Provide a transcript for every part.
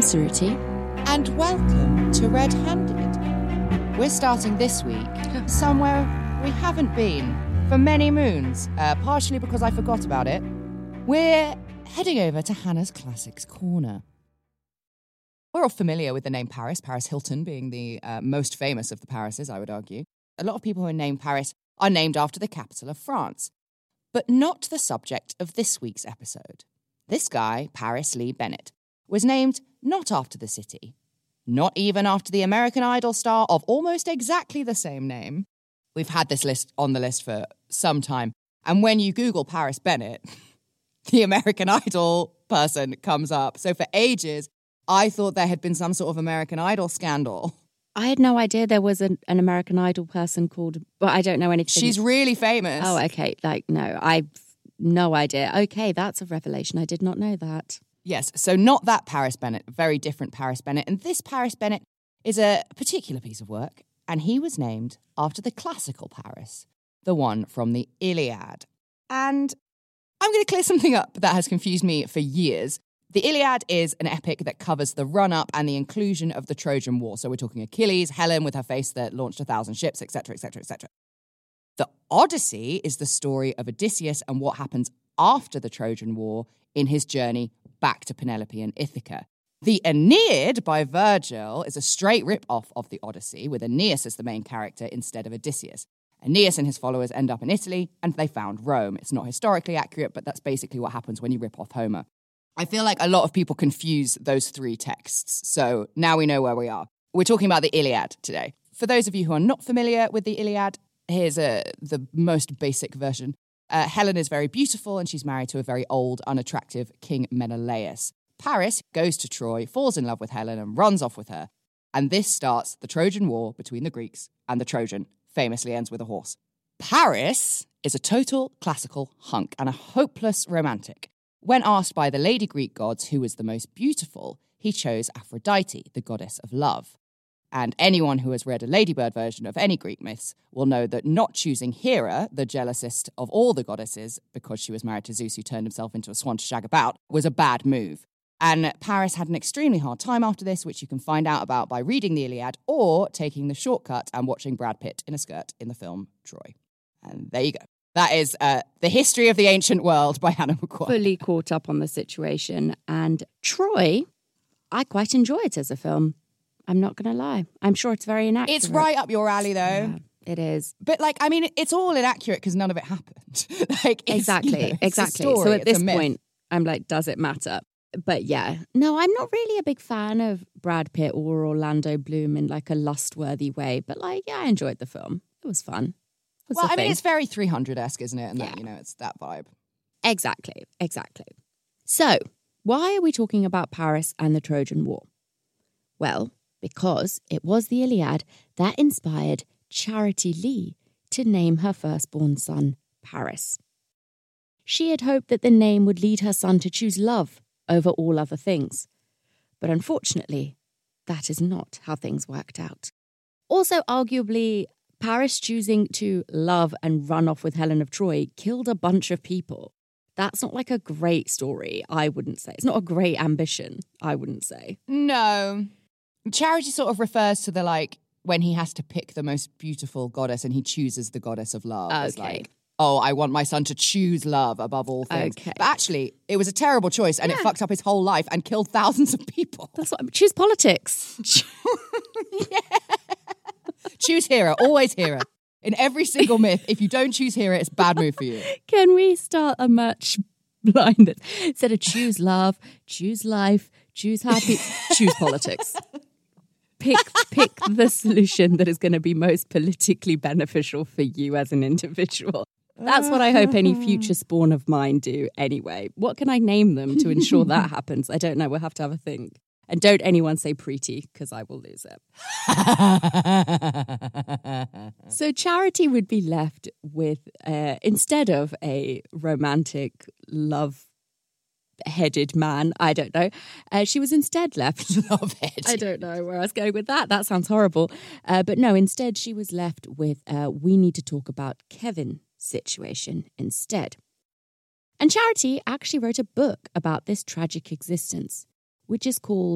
Suruti. And welcome to Red Handed. We're starting this week somewhere we haven't been for many moons, partially because I forgot about it. We're heading over to Hannah's Classics Corner. We're all familiar with the name Paris, Paris Hilton being the most famous of the Parises, I would argue. A lot of people who are named Paris are named after the capital of France, but not the subject of this week's episode. This guy, Paris Lee Bennett, was named not after the city, not even after the American Idol star of almost exactly the same name. We've had this list on the list for some time, and when you Google Paris Bennett, the American Idol person comes up. So for ages, I thought there had been some sort of American Idol scandal. I had no idea there was an American Idol person called, but I don't know anything. She's really famous. Oh, okay. No, I've no idea. Okay, that's a revelation. I did not know that. Yes, so not that Paris Bennett, very different Paris Bennett. And this Paris Bennett is a particular piece of work, and he was named after the classical Paris, the one from the Iliad. And I'm going to clear something up that has confused me for years. The Iliad is an epic that covers the run-up and the inclusion of the Trojan War. So we're talking Achilles, Helen with her face that launched 1,000 ships, etc., etc., etc. The Odyssey is the story of Odysseus and what happens after the Trojan War in his journey back to Penelope and Ithaca. The Aeneid by Virgil is a straight rip-off of the Odyssey, with Aeneas as the main character instead of Odysseus. Aeneas and his followers end up in Italy, and they found Rome. It's not historically accurate, but that's basically what happens when you rip off Homer. I feel like a lot of people confuse those three texts, so now we know where we are. We're talking about the Iliad today. For those of you who are not familiar with the Iliad, here's the most basic version. Helen is very beautiful, and she's married to a very old, unattractive King Menelaus. Paris goes to Troy, falls in love with Helen, and runs off with her. And this starts the Trojan War between the Greeks, and the Trojan famously ends with a horse. Paris is a total classical hunk and a hopeless romantic. When asked by the Lady Greek gods who was the most beautiful, he chose Aphrodite, the goddess of love. And anyone who has read a Ladybird version of any Greek myths will know that not choosing Hera, the jealousest of all the goddesses, because she was married to Zeus who turned himself into a swan to shag about, was a bad move. And Paris had an extremely hard time after this, which you can find out about by reading the Iliad or taking the shortcut and watching Brad Pitt in a skirt in the film Troy. And there you go. That is The History of the Ancient World by Hannah McQuarrie. Fully caught up on the situation. And Troy, I quite enjoy it as a film. I'm not going to lie. I'm sure it's very inaccurate. It's right up your alley, though. Yeah, it is. But, it's all inaccurate because none of it happened. Exactly. Story, so at this myth. point, I'm like, does it matter? But yeah, no, I'm not really a big fan of Brad Pitt or Orlando Bloom in like a lust-worthy way. But I enjoyed the film. It was fun. It's very 300-esque, isn't it? And yeah. It's that vibe. Exactly. So, why are we talking about Paris and the Trojan War? Well, because it was the Iliad that inspired Charity Lee to name her firstborn son Paris. She had hoped that the name would lead her son to choose love over all other things. But unfortunately, that is not how things worked out. Also, arguably, Paris choosing to love and run off with Helen of Troy killed a bunch of people. That's not like a great story, I wouldn't say. It's not a great ambition, I wouldn't say. No. Charity sort of refers to the, when he has to pick the most beautiful goddess and he chooses the goddess of love. Okay. As I want my son to choose love above all things. Okay. But actually, it was a terrible choice and it fucked up his whole life and killed thousands of people. That's what choose politics. Yeah. Choose Hera, always Hera. In every single myth, if you don't choose Hera, it's a bad move for you. Can we start a merch line that instead of choose love, choose life, choose happy, choose politics? Pick the solution that is going to be most politically beneficial for you as an individual. That's what I hope any future spawn of mine do anyway. What can I name them to ensure that happens? I don't know. We'll have to have a think. And don't anyone say Preeti, because I will lose it. So Charity would be left with, instead of a romantic, love-headed man, I don't know, she was instead left... Love-headed. I don't know where I was going with that. That sounds horrible. But no, instead she was left with, we need to talk about Kevin situation instead. And Charity actually wrote a book about this tragic existence, which is called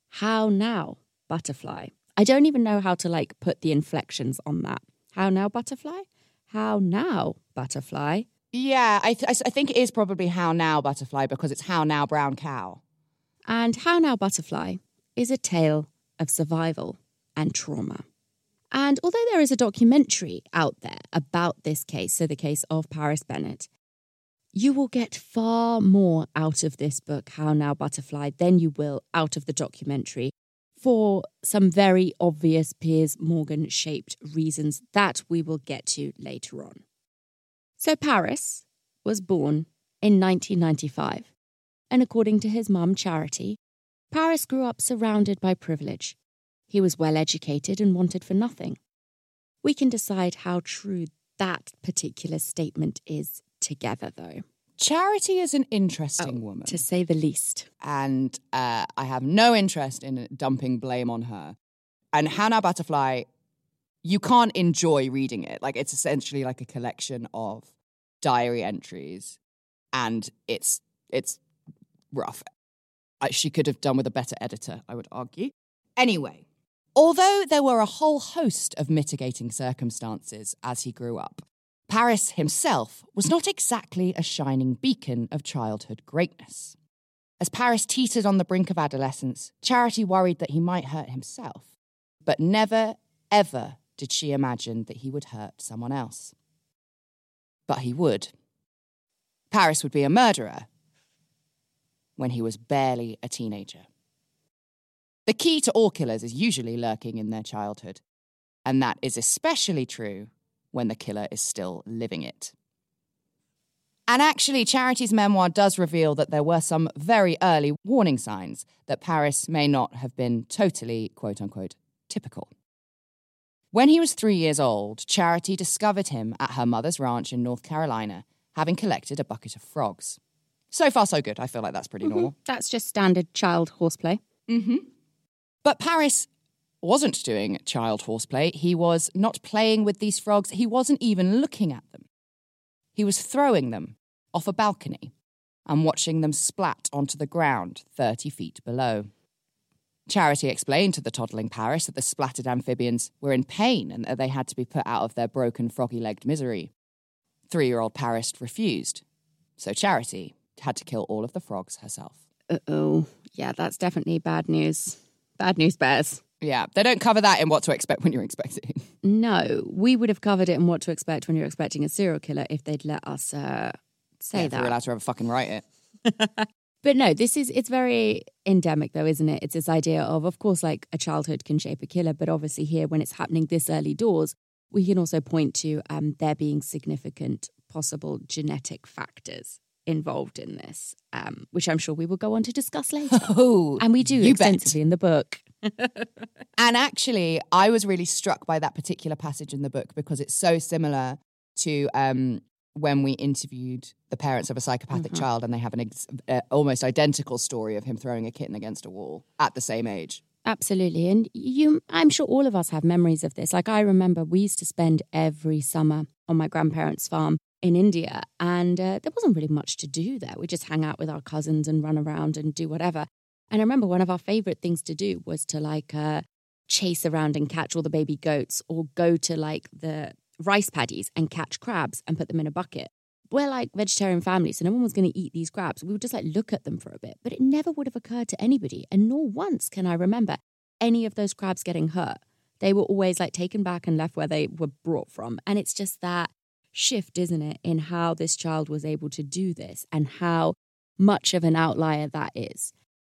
How now, butterfly? I don't even know how to put the inflections on that. How now, butterfly? How now, butterfly? Yeah, I think it is probably how now, butterfly, because it's how now, brown cow. And How Now, Butterfly is a tale of survival and trauma. And although there is a documentary out there about this case, so the case of Paris Bennett, you will get far more out of this book, How Now, Butterfly, than you will out of the documentary for some very obvious Piers Morgan-shaped reasons that we will get to later on. So Paris was born in 1995, and according to his mum, Charity, Paris grew up surrounded by privilege. He was well educated and wanted for nothing. We can decide how true that particular statement is together, though. Charity is an interesting woman. To say the least. And I have no interest in dumping blame on her. And How Now, Butterfly, you can't enjoy reading it. It's essentially like a collection of diary entries. And it's rough. She could have done with a better editor, I would argue. Anyway, although there were a whole host of mitigating circumstances as he grew up, Paris himself was not exactly a shining beacon of childhood greatness. As Paris teetered on the brink of adolescence, Charity worried that he might hurt himself. But never, ever did she imagine that he would hurt someone else. But he would. Paris would be a murderer when he was barely a teenager. The key to all killers is usually lurking in their childhood, and that is especially true when the killer is still living it. And actually, Charity's memoir does reveal that there were some very early warning signs that Paris may not have been totally, quote-unquote, typical. When he was 3 years old, Charity discovered him at her mother's ranch in North Carolina, having collected a bucket of frogs. So far, so good. I feel like that's pretty normal. That's just standard child horseplay. But Paris wasn't doing child horseplay. He was not playing with these frogs. He wasn't even looking at them. He was throwing them off a balcony and watching them splat onto the ground 30 feet below. Charity explained to the toddling Paris that the splattered amphibians were in pain and that they had to be put out of their broken, froggy-legged misery. 3-year-old Paris refused, so Charity had to kill all of the frogs herself. Uh-oh. Yeah, that's definitely bad news. Bad news bears. Yeah, they don't cover that in What to Expect When You're Expecting. No, we would have covered it in What to Expect When You're Expecting a Serial Killer if they'd let us say that. If we're allowed to ever fucking write it. But no, it's very endemic though, isn't it? It's this idea of course, a childhood can shape a killer, but obviously here, when it's happening this early doors, we can also point to there being significant possible genetic factors involved in this, which I'm sure we will go on to discuss later. Oh, and we do extensively in the book. And actually, I was really struck by that particular passage in the book because it's so similar to when we interviewed the parents of a psychopathic child, and they have an almost identical story of him throwing a kitten against a wall at the same age. Absolutely. And I'm sure all of us have memories of this. I remember we used to spend every summer on my grandparents' farm in India, and there wasn't really much to do there. We just hang out with our cousins and run around and do whatever. And I remember one of our favourite things to do was to chase around and catch all the baby goats, or go to the rice paddies and catch crabs and put them in a bucket. We're vegetarian families, so no one was going to eat these crabs. We would just look at them for a bit, but it never would have occurred to anybody. And nor once can I remember any of those crabs getting hurt. They were always taken back and left where they were brought from. And it's just that shift, isn't it, in how this child was able to do this and how much of an outlier that is.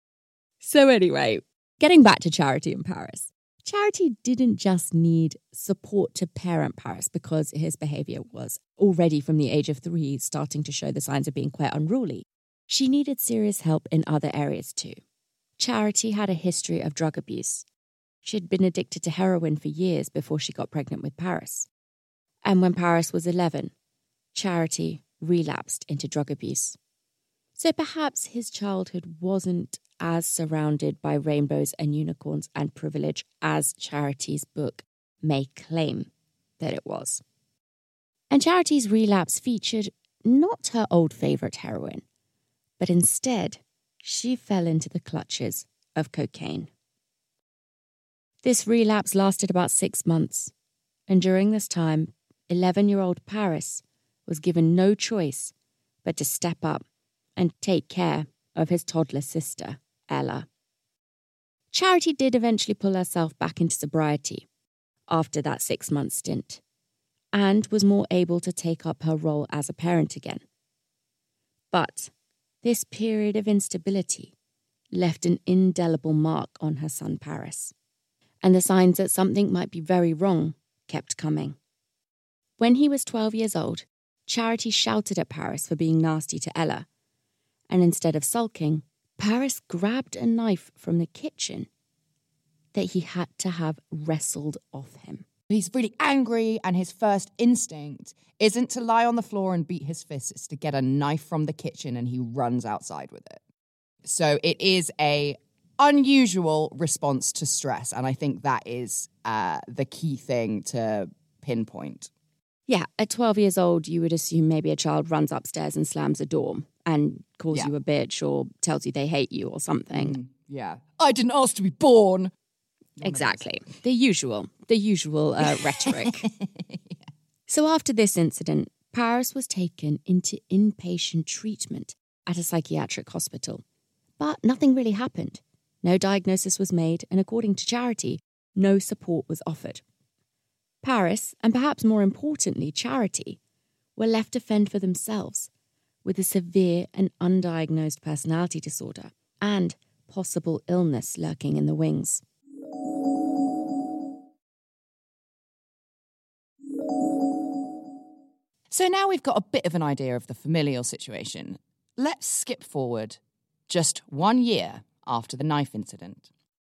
So anyway, getting back to Charity in Paris. Charity didn't just need support to parent Paris because his behaviour was already from the age of 3 starting to show the signs of being quite unruly. She needed serious help in other areas too. Charity had a history of drug abuse. She had been addicted to heroin for years before she got pregnant with Paris. And when Paris was 11, Charity relapsed into drug abuse. So perhaps his childhood wasn't as surrounded by rainbows and unicorns and privilege as Charity's book may claim that it was. And Charity's relapse featured not her old favourite heroin, but instead she fell into the clutches of cocaine. This relapse lasted about 6 months, and during this time, 11-year-old Paris was given no choice but to step up and take care of his toddler sister, Ella. Charity did eventually pull herself back into sobriety after that 6-month stint, and was more able to take up her role as a parent again. But this period of instability left an indelible mark on her son Paris, and the signs that something might be very wrong kept coming. When he was 12 years old, Charity shouted at Paris for being nasty to Ella, and instead of sulking, Paris grabbed a knife from the kitchen that he had to have wrestled off him. He's really angry, and his first instinct isn't to lie on the floor and beat his fists. It's to get a knife from the kitchen, and he runs outside with it. So it is a unusual response to stress, and I think that is the key thing to pinpoint. Yeah, at 12 years old, you would assume maybe a child runs upstairs and slams a door and calls you a bitch or tells you they hate you or something. Yeah. I didn't ask to be born. Exactly. The usual rhetoric. Yeah. So after this incident, Paris was taken into inpatient treatment at a psychiatric hospital. But nothing really happened. No diagnosis was made, and according to Charity, no support was offered. Paris, and perhaps more importantly, Charity, were left to fend for themselves with a severe and undiagnosed personality disorder and possible illness lurking in the wings. So now we've got a bit of an idea of the familial situation. Let's skip forward just 1 year after the knife incident.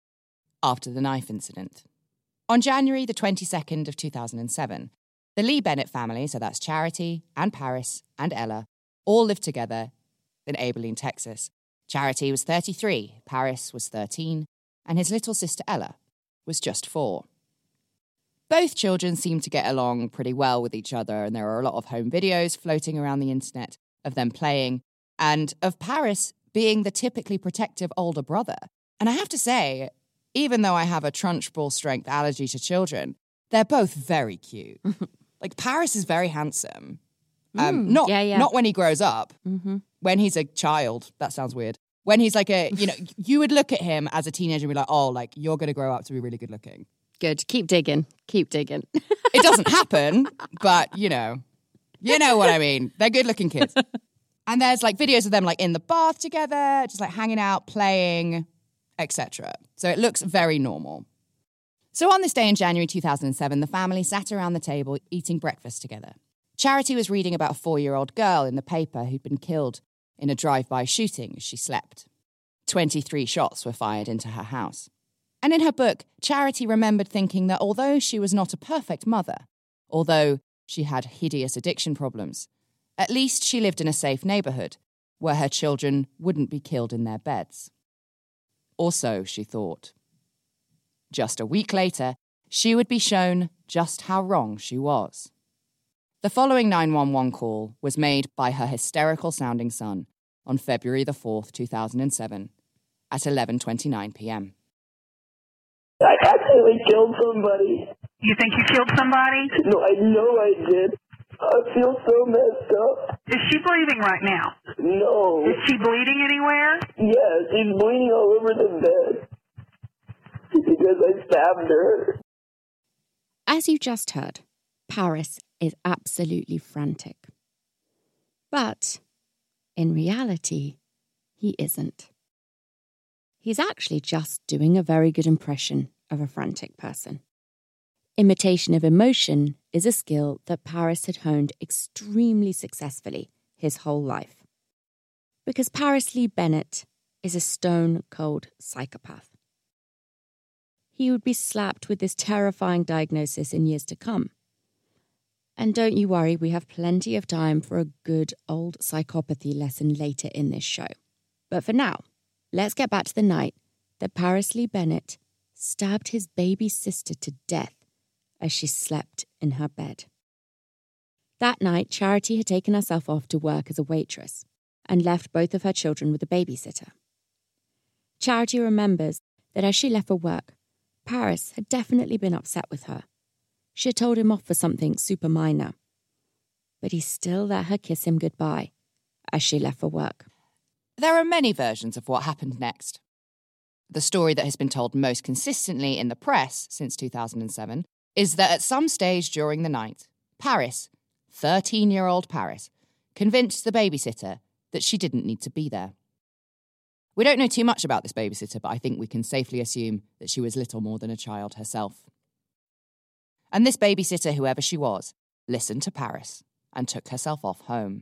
On January the 22nd of 2007, the Lee Bennett family, so that's Charity and Paris and Ella, all lived together in Abilene, Texas. Charity was 33, Paris was 13, and his little sister Ella was just 4. Both children seemed to get along pretty well with each other, and there are a lot of home videos floating around the internet of them playing, and of Paris being the typically protective older brother. And I have to say, even though I have a Trunchbull strength allergy to children, they're both very cute. Like, Paris is very handsome. Not when he grows up. Mm-hmm. When he's a child, that sounds weird. When he's like you would look at him as a teenager and be like, oh, like, you're going to grow up to be really good looking. Good. Keep digging. It doesn't happen, but, you know what I mean. They're good-looking kids. And there's, like, videos of them, like, in the bath together, just, like, hanging out, playing, etc. So it looks very normal. So on this day in January 2007, the family sat around the table eating breakfast together. Charity was reading about a 4-year-old girl in the paper who'd been killed in a drive-by shooting as she slept. 23 shots were fired into her house. And in her book, Charity remembered thinking that although she was not a perfect mother, although she had hideous addiction problems, at least she lived in a safe neighborhood where her children wouldn't be killed in their beds. Or so she thought. Just a week later, she would be shown just how wrong she was. The following 911 call was made by her hysterical-sounding son on February the 4th, 2007, at 11:29 p.m. I accidentally killed somebody. You think you killed somebody? No, I know I did. I feel so messed up. Is she breathing right now? No. Is she bleeding anywhere? Yes, she's bleeding all over the bed. Because I stabbed her. As you just heard, Paris is absolutely frantic. But in reality, he isn't. He's actually just doing a very good impression of a frantic person. Imitation of emotion is a skill that Paris had honed extremely successfully his whole life. Because Paris Lee Bennett is a stone-cold psychopath. He would be slapped with this terrifying diagnosis in years to come. And don't you worry, we have plenty of time for a good old psychopathy lesson later in this show. But for now, let's get back to the night that Paris Lee Bennett stabbed his baby sister to death as she slept in her bed. That night, Charity had taken herself off to work as a waitress and left both of her children with a babysitter. Charity remembers that as she left for work, Paris had definitely been upset with her. She had told him off for something super minor. But he still let her kiss him goodbye as she left for work. There are many versions of what happened next. The story that has been told most consistently in the press since 2007 is that at some stage during the night, Paris, 13-year-old Paris, convinced the babysitter that she didn't need to be there. We don't know too much about this babysitter, but I think we can safely assume that she was little more than a child herself. And this babysitter, whoever she was, listened to Paris and took herself off home.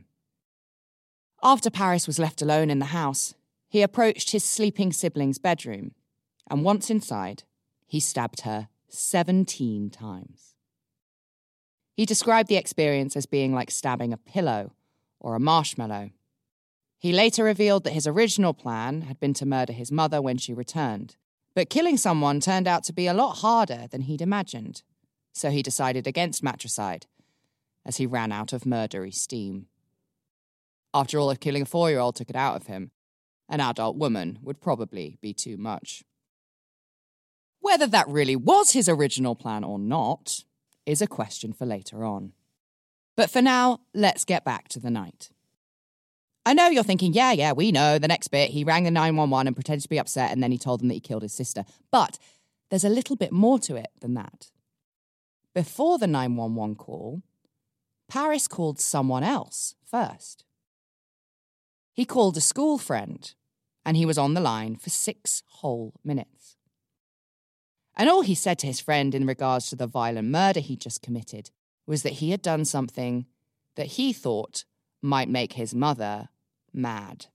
After Paris was left alone in the house, he approached his sleeping sibling's bedroom, and once inside, he stabbed her 17 times. He described the experience as being like stabbing a pillow or a marshmallow. He later revealed that his original plan had been to murder his mother when she returned, but killing someone turned out to be a lot harder than he'd imagined, so he decided against matricide, as he ran out of murdery steam. After all, if killing a 4-year-old took it out of him, an adult woman would probably be too much. Whether that really was his original plan or not is a question for later on. But for now, let's get back to the night. I know you're thinking, yeah, we know, the next bit, he rang the 911 and pretended to be upset and then he told them that he killed his sister. But there's a little bit more to it than that. Before the 911 call, Paris called someone else first. He called a school friend, and he was on the line for 6 whole minutes. And all he said to his friend in regards to the violent murder he just committed was that he had done something that he thought might make his mother mad.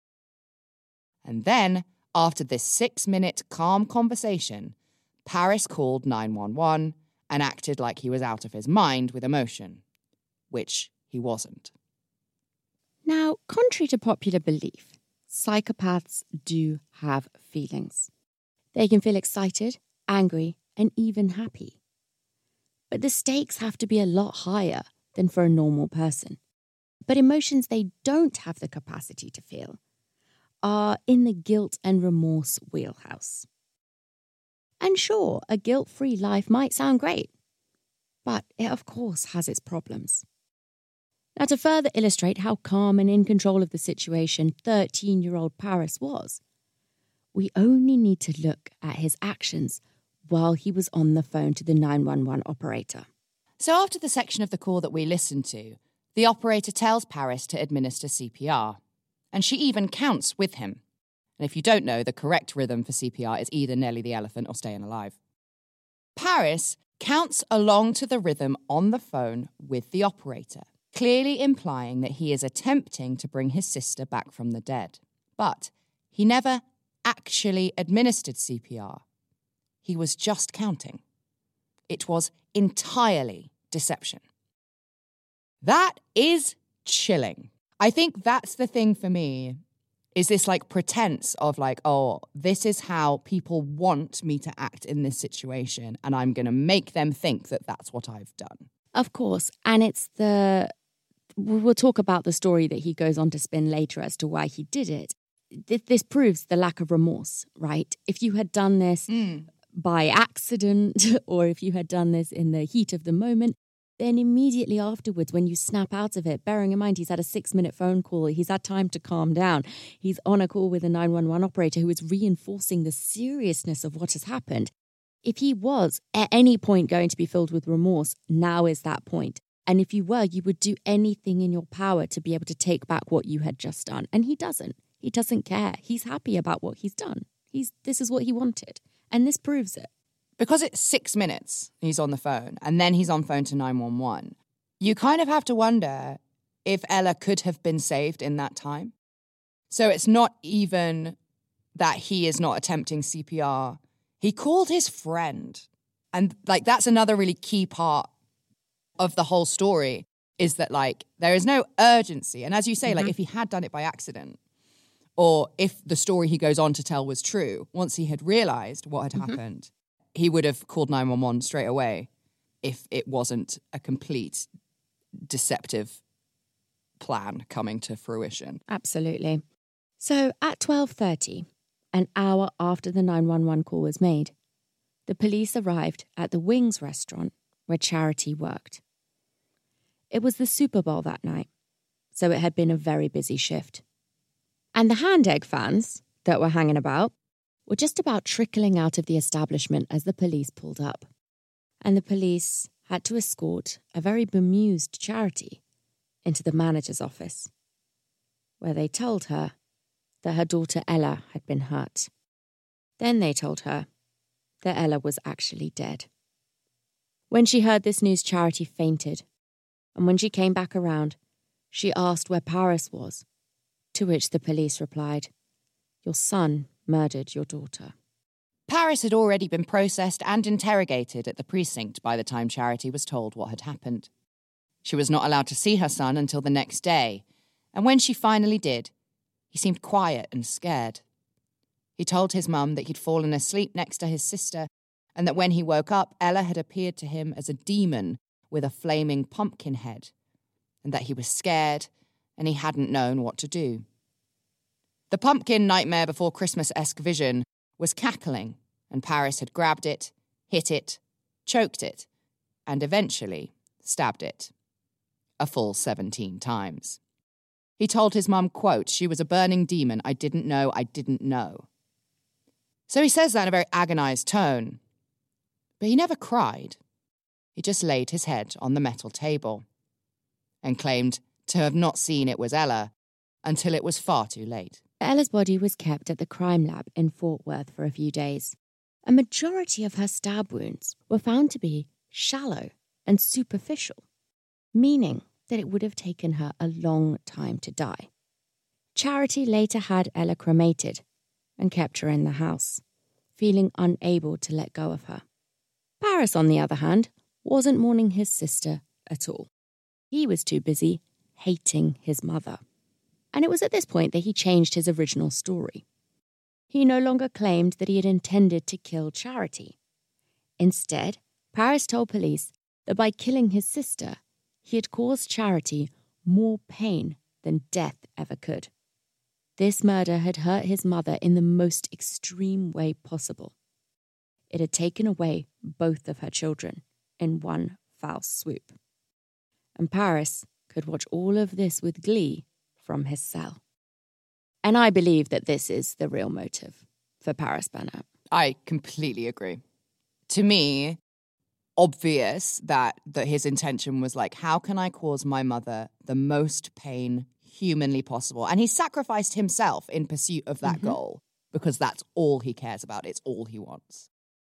And then, after this 6-minute calm conversation, Paris called 911 and acted like he was out of his mind with emotion, which he wasn't. Now, contrary to popular belief, psychopaths do have feelings. They can feel excited, angry, and even happy. But the stakes have to be a lot higher than for a normal person. But emotions they don't have the capacity to feel are in the guilt and remorse wheelhouse. And sure, a guilt-free life might sound great, but it of course has its problems. Now, to further illustrate how calm and in control of the situation 13-year-old Paris was, we only need to look at his actions while he was on the phone to the 911 operator. So after the section of the call that we listened to, the operator tells Paris to administer CPR, and she even counts with him. And if you don't know, the correct rhythm for CPR is either Nelly the Elephant or Staying Alive. Paris counts along to the rhythm on the phone with the operator, clearly implying that he is attempting to bring his sister back from the dead. But he never actually administered CPR. He was just counting. It was entirely deception. That is chilling. I think that's the thing for me, is this like pretense of like, oh, this is how people want me to act in this situation, and I'm going to make them think that that's what I've done. Of course, and it's we'll talk about the story that he goes on to spin later as to why he did it. This proves the lack of remorse, right? If you had done this by accident, or if you had done this in the heat of the moment, then immediately afterwards, when you snap out of it, bearing in mind he's had a 6-minute phone call, he's had time to calm down, he's on a call with a 911 operator who is reinforcing the seriousness of what has happened. If he was at any point going to be filled with remorse, now is that point. And if you were, you would do anything in your power to be able to take back what you had just done. And he doesn't. He doesn't care. He's happy about what he's done. This is what he wanted. And this proves it. Because it's 6 minutes he's on the phone, and then he's on phone to 911, you kind of have to wonder if Ella could have been saved in that time. So it's not even that he is not attempting CPR. He called his friend. And, like, that's another really key part of the whole story, is that, like, there is no urgency. And as you say, like, if he had done it by accident, or if the story he goes on to tell was true, once he had realised what had happened, he would have called 911 straight away if it wasn't a complete deceptive plan coming to fruition. Absolutely. So at 12:30, an hour after the 911 call was made, the police arrived at the Wings restaurant where Charity worked. It was the Super Bowl that night, so it had been a very busy shift. And the Hand Egg fans that were hanging about were just about trickling out of the establishment as the police pulled up. And the police had to escort a very bemused Charity into the manager's office, where they told her that her daughter Ella had been hurt. Then they told her that Ella was actually dead. When she heard this news, Charity fainted, and when she came back around, she asked where Paris was, to which the police replied, "Your son murdered your daughter." Paris had already been processed and interrogated at the precinct by the time Charity was told what had happened. She was not allowed to see her son until the next day, and when she finally did, he seemed quiet and scared. He told his mum that he'd fallen asleep next to his sister and that when he woke up, Ella had appeared to him as a demon with a flaming pumpkin head, and that he was scared and he hadn't known what to do. The pumpkin Nightmare Before Christmas-esque vision was cackling, and Paris had grabbed it, hit it, choked it, and eventually stabbed it. A full 17 times. He told his mum, quote, "She was a burning demon. I didn't know. So he says that in a very agonised tone. But he never cried. He just laid his head on the metal table and claimed to have not seen it was Ella until it was far too late. Ella's body was kept at the crime lab in Fort Worth for a few days. A majority of her stab wounds were found to be shallow and superficial, meaning that it would have taken her a long time to die. Charity later had Ella cremated and kept her in the house, feeling unable to let go of her. Paris, on the other hand, wasn't mourning his sister at all. He was too busy hating his mother. And it was at this point that he changed his original story. He no longer claimed that he had intended to kill Charity. Instead, Paris told police that by killing his sister, he had caused Charity more pain than death ever could. This murder had hurt his mother in the most extreme way possible. It had taken away both of her children in one foul swoop. And Paris could watch all of this with glee from his cell. And I believe that this is the real motive for Paris Bennett. I completely agree. To me, obvious that his intention was like, how can I cause my mother the most pain humanly possible? And he sacrificed himself in pursuit of that goal because that's all he cares about. It's all he wants.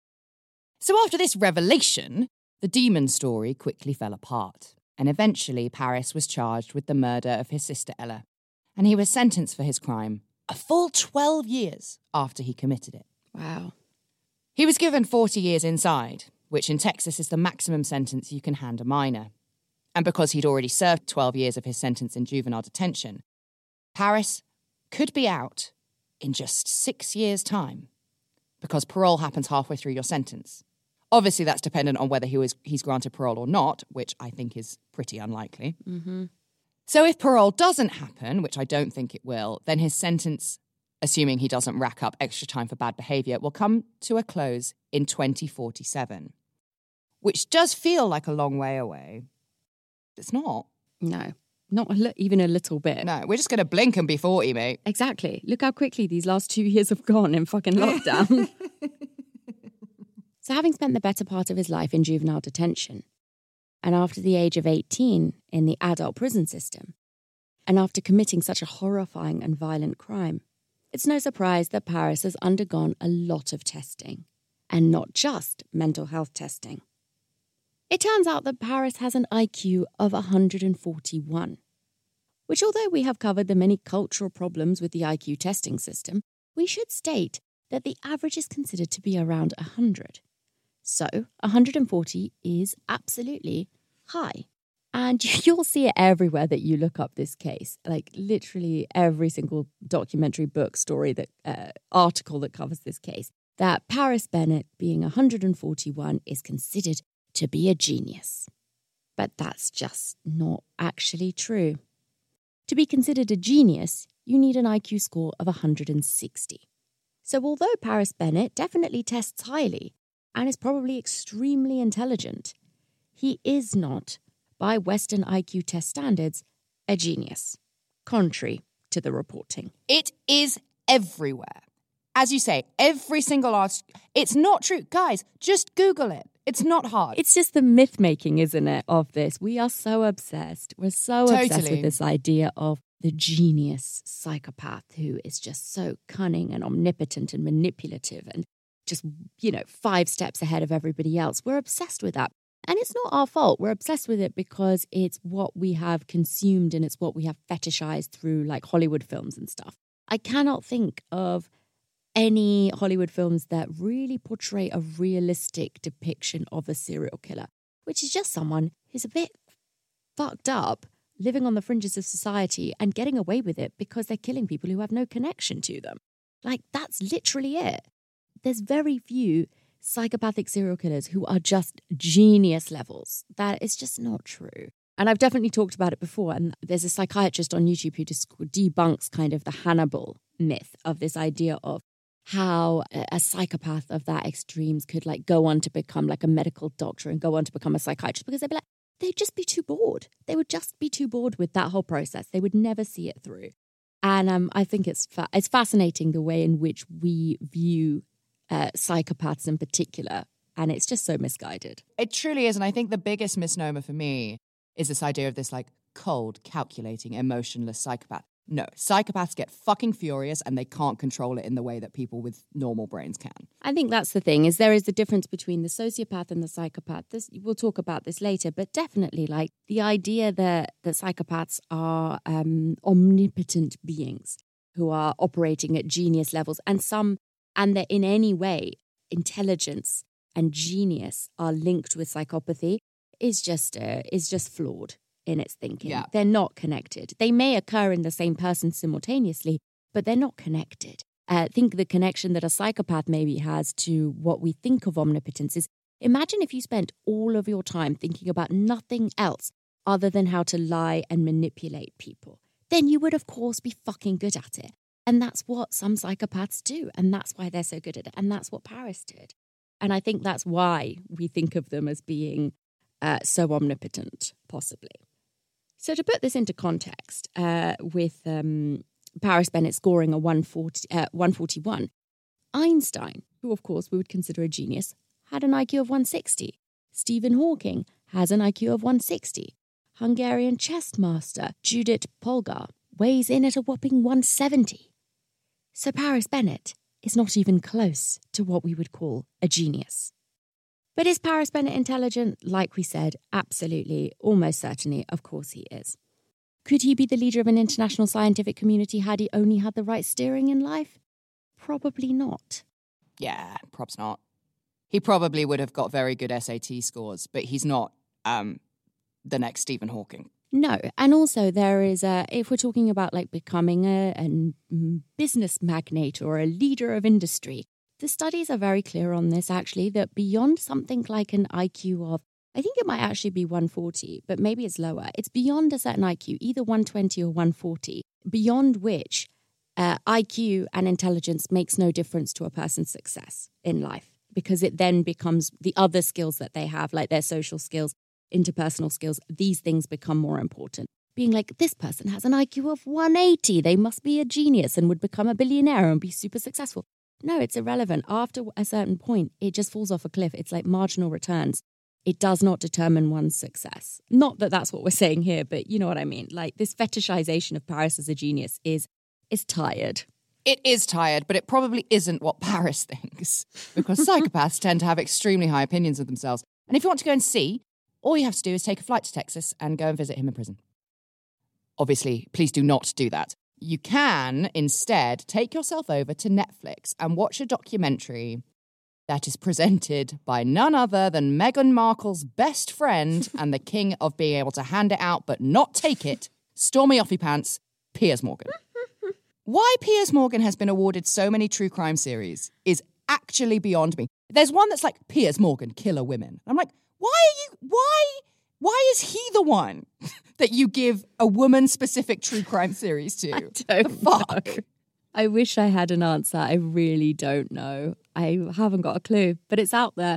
So after this revelation, the demon story quickly fell apart. And eventually Paris was charged with the murder of his sister Ella. And he was sentenced for his crime a full 12 years after he committed it. Wow. He was given 40 years inside, which in Texas is the maximum sentence you can hand a minor. And because he'd already served 12 years of his sentence in juvenile detention, Paris could be out in just 6 years' time because parole happens halfway through your sentence. Obviously, that's dependent on whether he's granted parole or not, which I think is pretty unlikely. Mm-hmm. So if parole doesn't happen, which I don't think it will, then his sentence, assuming he doesn't rack up extra time for bad behaviour, will come to a close in 2047, which does feel like a long way away. It's not. No, not even a little bit. No, we're just going to blink and be 40, mate. Exactly. Look how quickly these last 2 years have gone in fucking lockdown. So having spent the better part of his life in juvenile detention, and after the age of 18 in the adult prison system, and after committing such a horrifying and violent crime, it's no surprise that Paris has undergone a lot of testing, and not just mental health testing. It turns out that Paris has an IQ of 141, which, although we have covered the many cultural problems with the IQ testing system, we should state that the average is considered to be around 100. So 140 is absolutely high. And you'll see it everywhere that you look up this case. Like literally every single documentary, book, story, article that covers this case. That Paris Bennett, being 141, is considered to be a genius. But that's just not actually true. To be considered a genius, you need an IQ score of 160. So although Paris Bennett definitely tests highly, and is probably extremely intelligent. He is not, by Western IQ test standards, a genius, contrary to the reporting. It is everywhere. As you say, every single article. It's not true. Guys, just Google it. It's not hard. It's just the myth-making, isn't it, of this? We are so obsessed. We're so obsessed with this idea of the genius psychopath who is just so cunning and omnipotent and manipulative and just, 5 steps ahead of everybody else. We're obsessed with that. And it's not our fault. We're obsessed with it because it's what we have consumed and it's what we have fetishized through like Hollywood films and stuff. I cannot think of any Hollywood films that really portray a realistic depiction of a serial killer, which is just someone who's a bit fucked up, living on the fringes of society and getting away with it because they're killing people who have no connection to them. Like, that's literally it. There's very few psychopathic serial killers who are just genius levels. That is just not true. And I've definitely talked about it before, and there's a psychiatrist on YouTube who just debunks kind of the Hannibal myth of this idea of how a psychopath of that extremes could like go on to become like a medical doctor and go on to become a psychiatrist, because they'd just be too bored. They would just be too bored with that whole process. They would never see it through. And I think it's fascinating the way in which we view psychopaths in particular, and it's just so misguided. It truly is, and I think the biggest misnomer for me is this idea of this like cold, calculating, emotionless psychopath. No, psychopaths get fucking furious and they can't control it in the way that people with normal brains can. I think that's the thing, is there is the difference between the sociopath and the psychopath. We'll talk about this later, but definitely like the idea that psychopaths are omnipotent beings who are operating at genius levels, and that in any way intelligence and genius are linked with psychopathy is just flawed in its thinking. Yeah. They're not connected. They may occur in the same person simultaneously, but they're not connected. I think the connection that a psychopath maybe has to what we think of omnipotence is, imagine if you spent all of your time thinking about nothing else other than how to lie and manipulate people. Then you would, of course, be fucking good at it. And that's what some psychopaths do. And that's why they're so good at it. And that's what Paris did. And I think that's why we think of them as being so omnipotent, possibly. So to put this into context, with Paris Bennett scoring a 141, Einstein, who of course we would consider a genius, had an IQ of 160. Stephen Hawking has an IQ of 160. Hungarian chess master Judith Polgar weighs in at a whopping 170. So Paris Bennett is not even close to what we would call a genius. But is Paris Bennett intelligent? Like we said, absolutely, almost certainly, of course he is. Could he be the leader of an international scientific community had he only had the right steering in life? Probably not. Yeah, props not. He probably would have got very good SAT scores, but he's not the next Stephen Hawking. No, and also there is if we're talking about like becoming a business magnate or a leader of industry, the studies are very clear on this, actually, that beyond something like an IQ of, I think it might actually be 140, but maybe it's lower. It's beyond a certain IQ, either 120 or 140, beyond which IQ and intelligence makes no difference to a person's success in life, because it then becomes the other skills that they have, like their social skills, interpersonal skills, these things become more important. Being like, this person has an IQ of 180, they must be a genius and would become a billionaire and be super successful. No, it's irrelevant. After a certain point, it just falls off a cliff. It's like marginal returns. It does not determine one's success. Not that that's what we're saying here, but you know what I mean. Like, this fetishization of Paris as a genius is tired. It is tired, but it probably isn't what Paris thinks, because psychopaths tend to have extremely high opinions of themselves. And if you want to go and see, all you have to do is take a flight to Texas and go and visit him in prison. Obviously, please do not do that. You can instead take yourself over to Netflix and watch a documentary that is presented by none other than Meghan Markle's best friend and the king of being able to hand it out but not take it, Stormy Offy Pants, Piers Morgan. Why Piers Morgan has been awarded so many true crime series is actually beyond me. There's one that's like, Piers Morgan, killer women. I'm like, why is he the one that you give a woman-specific true crime series to? I don't the fuck? know. I wish I had an answer. I really don't know. I haven't got a clue, but it's out there.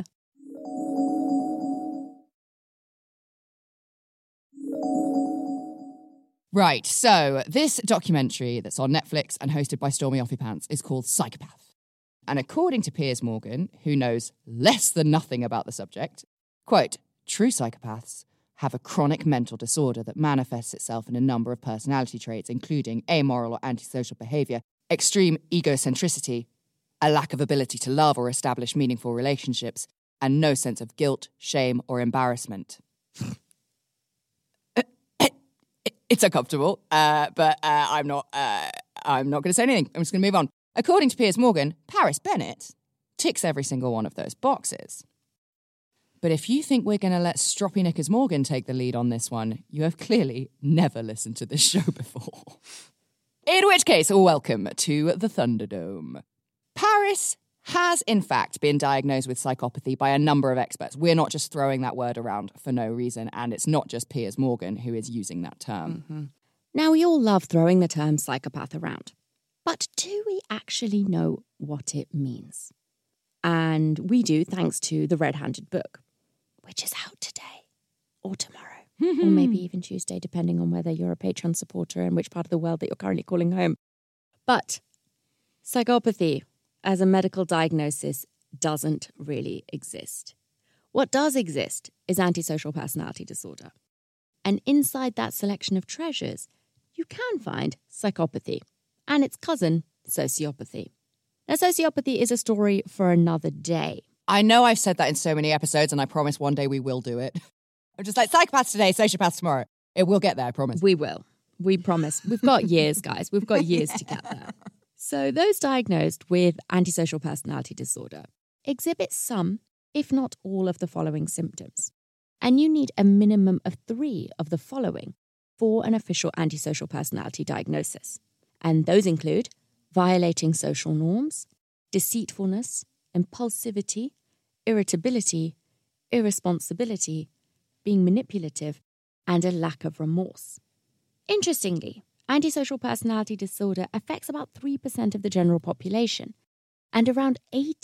Right, so this documentary that's on Netflix and hosted by Stormy Offypants is called Psychopath. And according to Piers Morgan, who knows less than nothing about the subject, quote, true psychopaths have a chronic mental disorder that manifests itself in a number of personality traits, including amoral or antisocial behaviour, extreme egocentricity, a lack of ability to love or establish meaningful relationships, and no sense of guilt, shame, or embarrassment. It's uncomfortable, but I'm not going to say anything. I'm just going to move on. According to Piers Morgan, Paris Bennett ticks every single one of those boxes. But if you think we're going to let Stroppy Knickers Morgan take the lead on this one, you have clearly never listened to this show before. In which case, welcome to the Thunderdome. Paris has, in fact, been diagnosed with psychopathy by a number of experts. We're not just throwing that word around for no reason, and it's not just Piers Morgan who is using that term. Mm-hmm. Now, we all love throwing the term psychopath around, but do we actually know what it means? And we do, thanks to the Red-Handed book, which is out today or tomorrow, or maybe even Tuesday, depending on whether you're a Patreon supporter and which part of the world that you're currently calling home. But psychopathy as a medical diagnosis doesn't really exist. What does exist is antisocial personality disorder. And inside that selection of treasures, you can find psychopathy and its cousin, sociopathy. Now, sociopathy is a story for another day. I know I've said that in so many episodes, and I promise one day we will do it. I'm just like, psychopaths today, sociopaths tomorrow. It will get there, I promise. We will. We promise. We've got years, guys. We've got years to get there. So those diagnosed with antisocial personality disorder exhibit some, if not all, of the following symptoms. And you need a minimum of 3 of the following for an official antisocial personality diagnosis. And those include violating social norms, deceitfulness, impulsivity, irritability, irresponsibility, being manipulative, and a lack of remorse. Interestingly, antisocial personality disorder affects about 3% of the general population and around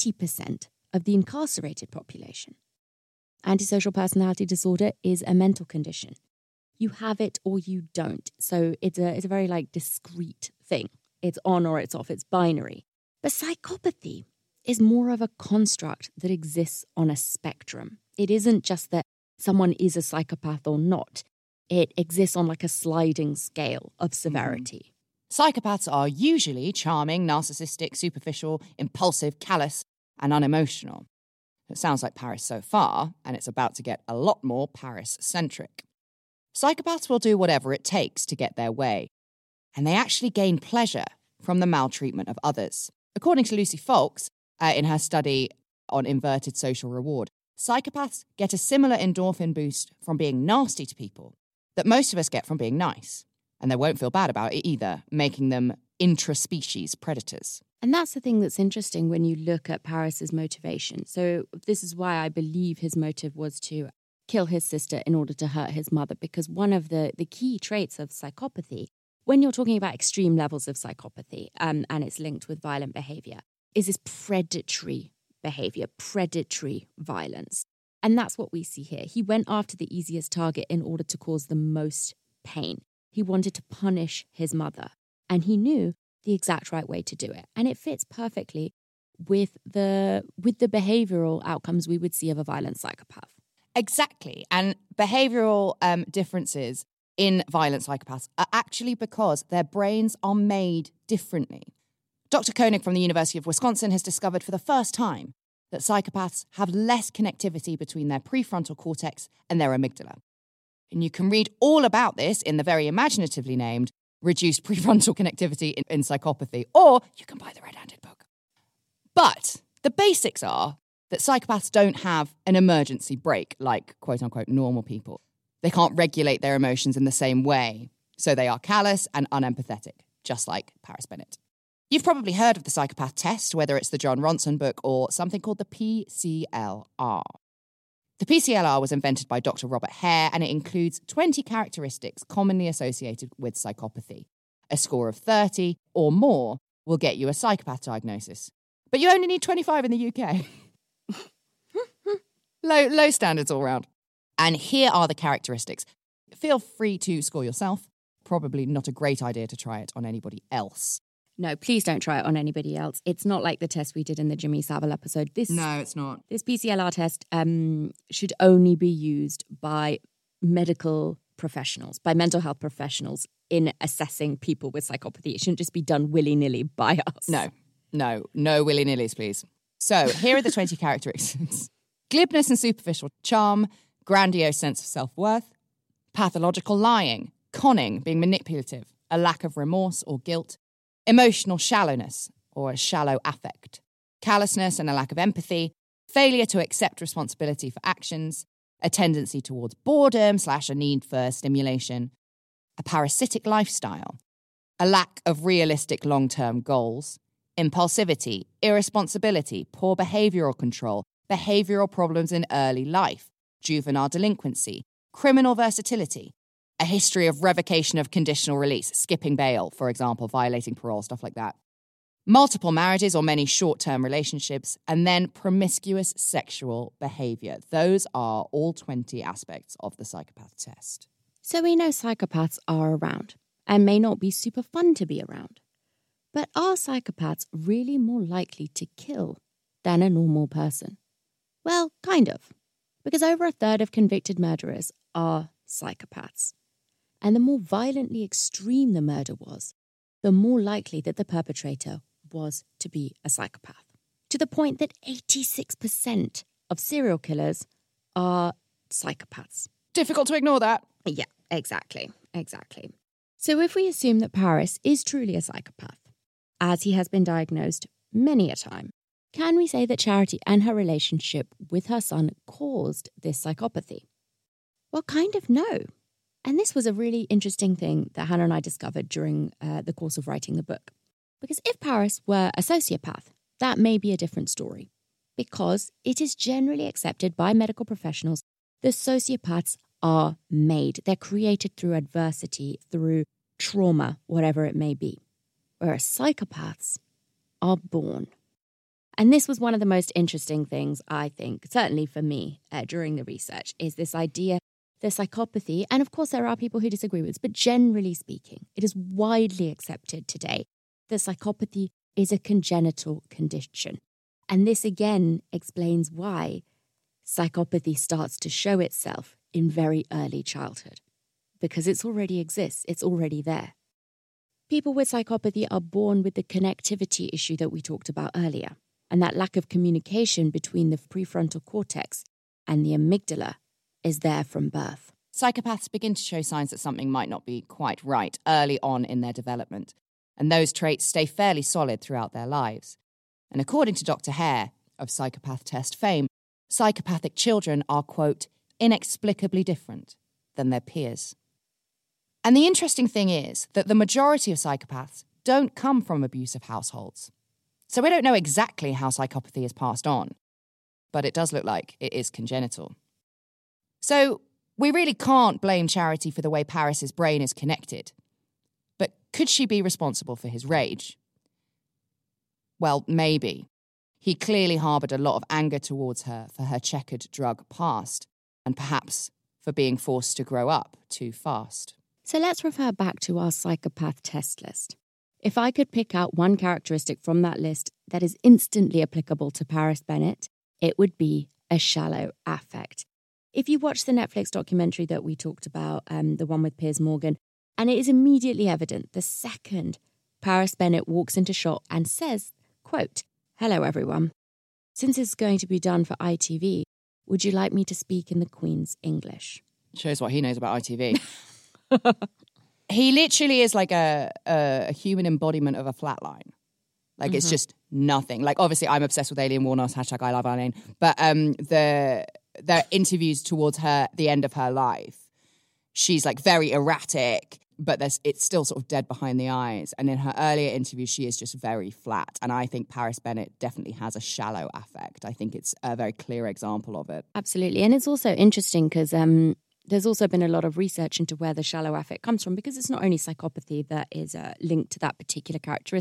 80% of the incarcerated population. Antisocial personality disorder is a mental condition. You have it or you don't. So it's a very discrete thing. It's on or it's off. It's binary. But psychopathy is more of a construct that exists on a spectrum. It isn't just that someone is a psychopath or not. It exists on a sliding scale of severity. Psychopaths are usually charming, narcissistic, superficial, impulsive, callous, and unemotional. It sounds like Paris so far, and it's about to get a lot more Paris-centric. Psychopaths will do whatever it takes to get their way, and they actually gain pleasure from the maltreatment of others. According to Lucy Foulkes, in her study on inverted social reward, psychopaths get a similar endorphin boost from being nasty to people that most of us get from being nice. And they won't feel bad about it either, making them intraspecies predators. And that's the thing that's interesting when you look at Paris's motivation. So this is why I believe his motive was to kill his sister in order to hurt his mother, because one of the key traits of psychopathy, when you're talking about extreme levels of psychopathy, and it's linked with violent behaviour, is this predatory behaviour, predatory violence. And that's what we see here. He went after the easiest target in order to cause the most pain. He wanted to punish his mother, and he knew the exact right way to do it. And it fits perfectly with the behavioural outcomes we would see of a violent psychopath. Exactly. And behavioural differences in violent psychopaths are actually because their brains are made differently. Dr. Koenig from the University of Wisconsin has discovered for the first time that psychopaths have less connectivity between their prefrontal cortex and their amygdala. And you can read all about this in the very imaginatively named Reduced Prefrontal Connectivity in Psychopathy, or you can buy the Red-Handed book. But the basics are that psychopaths don't have an emergency brake like, quote-unquote, normal people. They can't regulate their emotions in the same way, so they are callous and unempathetic, just like Paris Bennett. You've probably heard of the psychopath test, whether it's the John Ronson book or something called the PCLR. The PCLR was invented by Dr. Robert Hare, and it includes 20 characteristics commonly associated with psychopathy. A score of 30 or more will get you a psychopath diagnosis. But you only need 25 in the UK. Low standards all round. And here are the characteristics. Feel free to score yourself. Probably not a great idea to try it on anybody else. No, please don't try it on anybody else. It's not like the test we did in the Jimmy Savile episode. No, it's not. This PCLR test should only be used by medical professionals, by mental health professionals in assessing people with psychopathy. It shouldn't just be done willy-nilly by us. No willy-nillys, please. So here are the 20 characteristics. Glibness and superficial charm, grandiose sense of self-worth, pathological lying, conning, being manipulative, a lack of remorse or guilt, emotional shallowness or a shallow affect, callousness and a lack of empathy, failure to accept responsibility for actions, a tendency towards boredom / a need for stimulation, a parasitic lifestyle, a lack of realistic long-term goals, impulsivity, irresponsibility, poor behavioural control, behavioural problems in early life, juvenile delinquency, criminal versatility, a history of revocation of conditional release, skipping bail, for example, violating parole, stuff like that, multiple marriages or many short-term relationships, and then promiscuous sexual behaviour. Those are all 20 aspects of the psychopath test. So we know psychopaths are around and may not be super fun to be around. But are psychopaths really more likely to kill than a normal person? Well, kind of. Because over a third of convicted murderers are psychopaths. And the more violently extreme the murder was, the more likely that the perpetrator was to be a psychopath. To the point that 86% of serial killers are psychopaths. Difficult to ignore that. Yeah, exactly. So if we assume that Paris is truly a psychopath, as he has been diagnosed many a time, can we say that Charity and her relationship with her son caused this psychopathy? Well, kind of no. And this was a really interesting thing that Hannah and I discovered during the course of writing the book. Because if Paris were a sociopath, that may be a different story. Because it is generally accepted by medical professionals that sociopaths are made. They're created through adversity, through trauma, whatever it may be. Whereas psychopaths are born. And this was one of the most interesting things, I think, certainly for me, during the research, is this idea that psychopathy, and of course there are people who disagree with this, but generally speaking, it is widely accepted today that psychopathy is a congenital condition. And this again explains why psychopathy starts to show itself in very early childhood. Because it already exists, it's already there. People with psychopathy are born with the connectivity issue that we talked about earlier, and that lack of communication between the prefrontal cortex and the amygdala is there from birth. Psychopaths begin to show signs that something might not be quite right early on in their development, and those traits stay fairly solid throughout their lives. And according to Dr. Hare of Psychopath Test fame, psychopathic children are, quote, inexplicably different than their peers. And the interesting thing is that the majority of psychopaths don't come from abusive households. So we don't know exactly how psychopathy is passed on, but it does look like it is congenital. So we really can't blame Charity for the way Paris's brain is connected. But could she be responsible for his rage? Well, maybe. He clearly harboured a lot of anger towards her for her checkered drug past, and perhaps for being forced to grow up too fast. So let's refer back to our psychopath test list. If I could pick out one characteristic from that list that is instantly applicable to Paris Bennett, it would be a shallow affect. If you watch the Netflix documentary that we talked about, the one with Piers Morgan, and it is immediately evident the second Paris Bennett walks into shot and says, quote, "Hello everyone. Since it's going to be done for ITV, would you like me to speak in the Queen's English?" Shows what he knows about ITV. He literally is like a human embodiment of a flatline. Like, it's just nothing. Like, obviously, I'm obsessed with Aileen Wuornos, # I love Aileen. But the interviews towards her, the end of her life, she's like very erratic, but it's still sort of dead behind the eyes. And in her earlier interviews, she is just very flat. And I think Paris Bennett definitely has a shallow affect. I think it's a very clear example of it. Absolutely. And it's also interesting because there's also been a lot of research into where the shallow affect comes from, because it's not only psychopathy that is linked to that particular characteristic.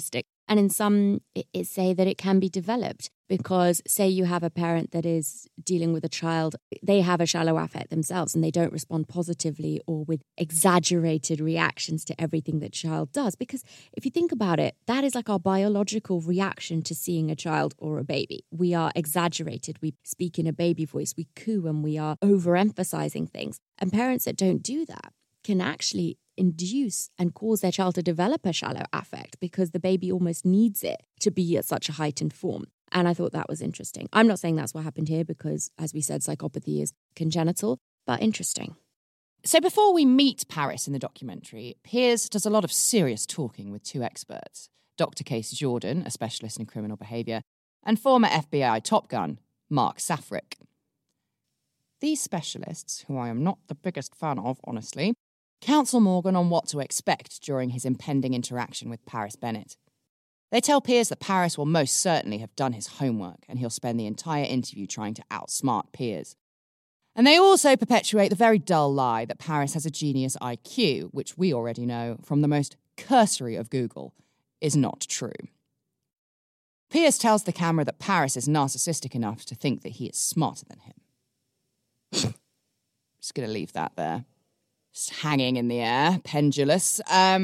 And in some, it say that it can be developed because, say you have a parent that is dealing with a child, they have a shallow affect themselves and they don't respond positively or with exaggerated reactions to everything that child does. Because if you think about it, that is like our biological reaction to seeing a child or a baby. We are exaggerated. We speak in a baby voice. We coo and we are overemphasizing things. And parents that don't do that can actually induce and cause their child to develop a shallow affect because the baby almost needs it to be at such a heightened form. And I thought that was interesting. I'm not saying that's what happened here because, as we said, psychopathy is congenital, but interesting. So before we meet Paris in the documentary, Piers does a lot of serious talking with two experts, Dr. Casey Jordan, a specialist in criminal behaviour, and former FBI Top Gun, Mark Safrick. These specialists, who I am not the biggest fan of, honestly, counsel Morgan on what to expect during his impending interaction with Paris Bennett. They tell Piers that Paris will most certainly have done his homework and he'll spend the entire interview trying to outsmart Piers. And they also perpetuate the very dull lie that Paris has a genius IQ, which we already know from the most cursory of Google is not true. Piers tells the camera that Paris is narcissistic enough to think that he is smarter than him. Just going to leave that there. Just hanging in the air, pendulous.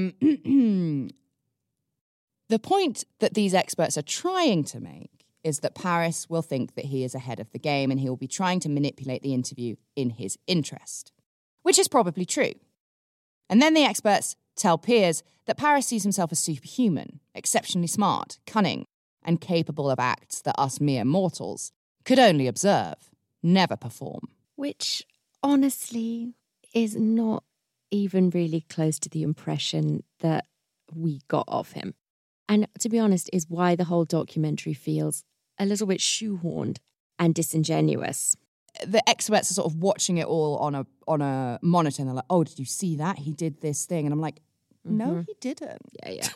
The point that these experts are trying to make is that Paris will think that he is ahead of the game and he will be trying to manipulate the interview in his interest, which is probably true. And then the experts tell Piers that Paris sees himself as superhuman, exceptionally smart, cunning, and capable of acts that us mere mortals could only observe, never perform. Which, honestly, is not even really close to the impression that we got of him. And to be honest, is why the whole documentary feels a little bit shoehorned and disingenuous. The experts are sort of watching it all on a monitor and they're like, oh, did you see that? He did this thing. And I'm like, no, he didn't. Yeah.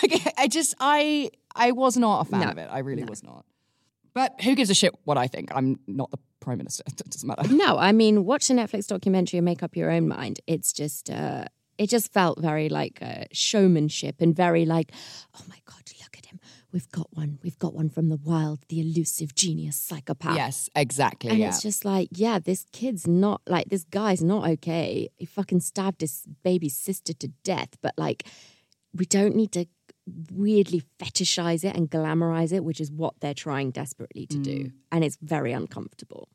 I was not a fan of it. I really was not. But who gives a shit what I think? I'm not the Prime Minister. It doesn't matter. No, I mean, watch the Netflix documentary and make up your own mind. It's just, it just felt very like showmanship and very like, oh my God, look at him. We've got one from the wild, the elusive genius psychopath. Yes, exactly. And it's just like, yeah, this guy's not okay. He fucking stabbed his baby sister to death. But like, we don't need to weirdly fetishize it and glamorize it, which is what they're trying desperately to do. And it's very uncomfortable.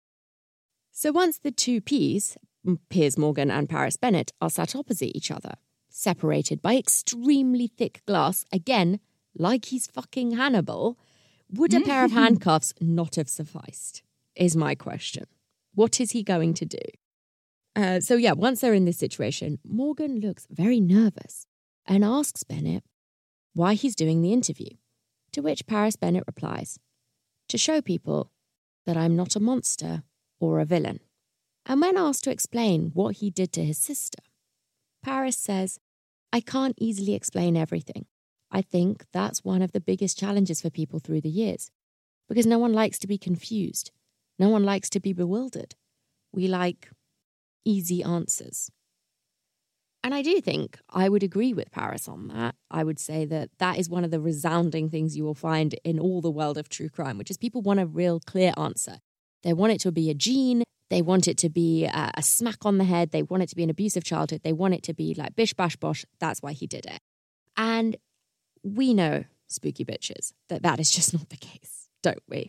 So once the two Ps, Piers Morgan and Paris Bennett, are sat opposite each other, separated by extremely thick glass, again, like he's fucking Hannibal, would a pair of handcuffs not have sufficed, is my question. What is he going to do? So once they're in this situation, Morgan looks very nervous and asks Bennett why he's doing the interview, to which Paris Bennett replies, to show people that I'm not a monster or a villain. And when asked to explain what he did to his sister, Paris says, I can't easily explain everything. I think that's one of the biggest challenges for people through the years, because no one likes to be confused. No one likes to be bewildered. We like easy answers. And I do think I would agree with Paris on that. I would say that that is one of the resounding things you will find in all the world of true crime, which is people want a real clear answer. They want it to be a gene. They want it to be a smack on the head. They want it to be an abusive childhood. They want it to be like bish, bash, bosh. That's why he did it. And we know, spooky bitches, that is just not the case, don't we?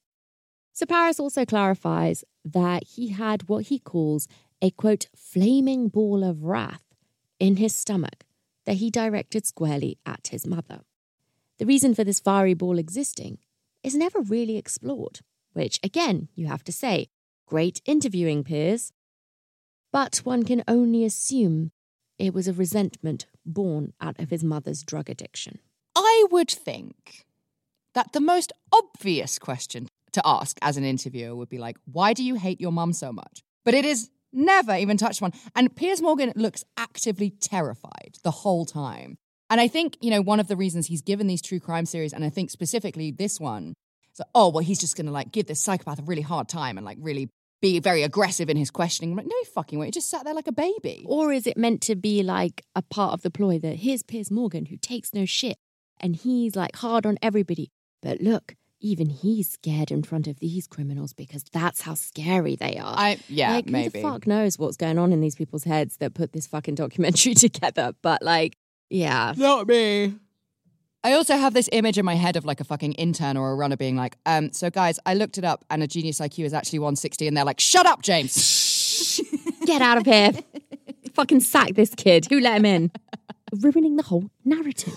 So Paris also clarifies that he had what he calls a, quote, flaming ball of wrath in his stomach that he directed squarely at his mother. The reason for this fiery ball existing is never really explored, which, again, you have to say, great interviewing, Piers. But one can only assume it was a resentment born out of his mother's drug addiction. I would think that the most obvious question to ask as an interviewer would be like, why do you hate your mum so much? But it is never even touched on. And Piers Morgan looks actively terrified the whole time. And I think, one of the reasons he's given these true crime series, and I think specifically this one, is like, he's just going to give this psychopath a really hard time and really be very aggressive in his questioning. I'm like, no, you fucking won't. You just sat there like a baby. Or is it meant to be like a part of the ploy that here's Piers Morgan who takes no shit and he's like hard on everybody. But look, even he's scared in front of these criminals because that's how scary they are. Like, maybe. Who the fuck knows what's going on in these people's heads that put this fucking documentary together? But like, yeah. Not me. I also have this image in my head of like a fucking intern or a runner being like, so guys, I looked it up and a Genius IQ is actually 160, and they're like, shut up, James. Get out of here. Fucking sack this kid. Who let him in? Ruining the whole narrative.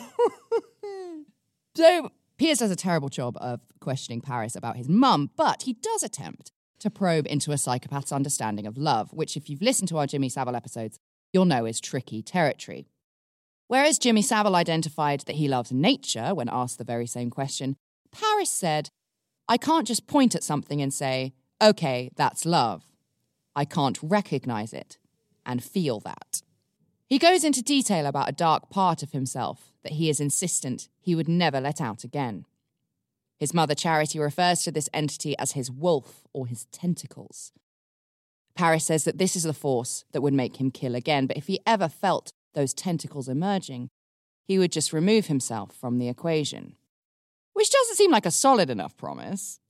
So Piers does a terrible job of questioning Paris about his mum, but he does attempt to probe into a psychopath's understanding of love, which if you've listened to our Jimmy Savile episodes, you'll know is tricky territory. Whereas Jimmy Savile identified that he loves nature when asked the very same question, Paris said, I can't just point at something and say, okay, that's love. I can't recognize it and feel that. He goes into detail about a dark part of himself that he is insistent he would never let out again. His mother Charity refers to this entity as his wolf or his tentacles. Paris says that this is the force that would make him kill again, but if he ever felt those tentacles emerging, he would just remove himself from the equation. Which doesn't seem like a solid enough promise.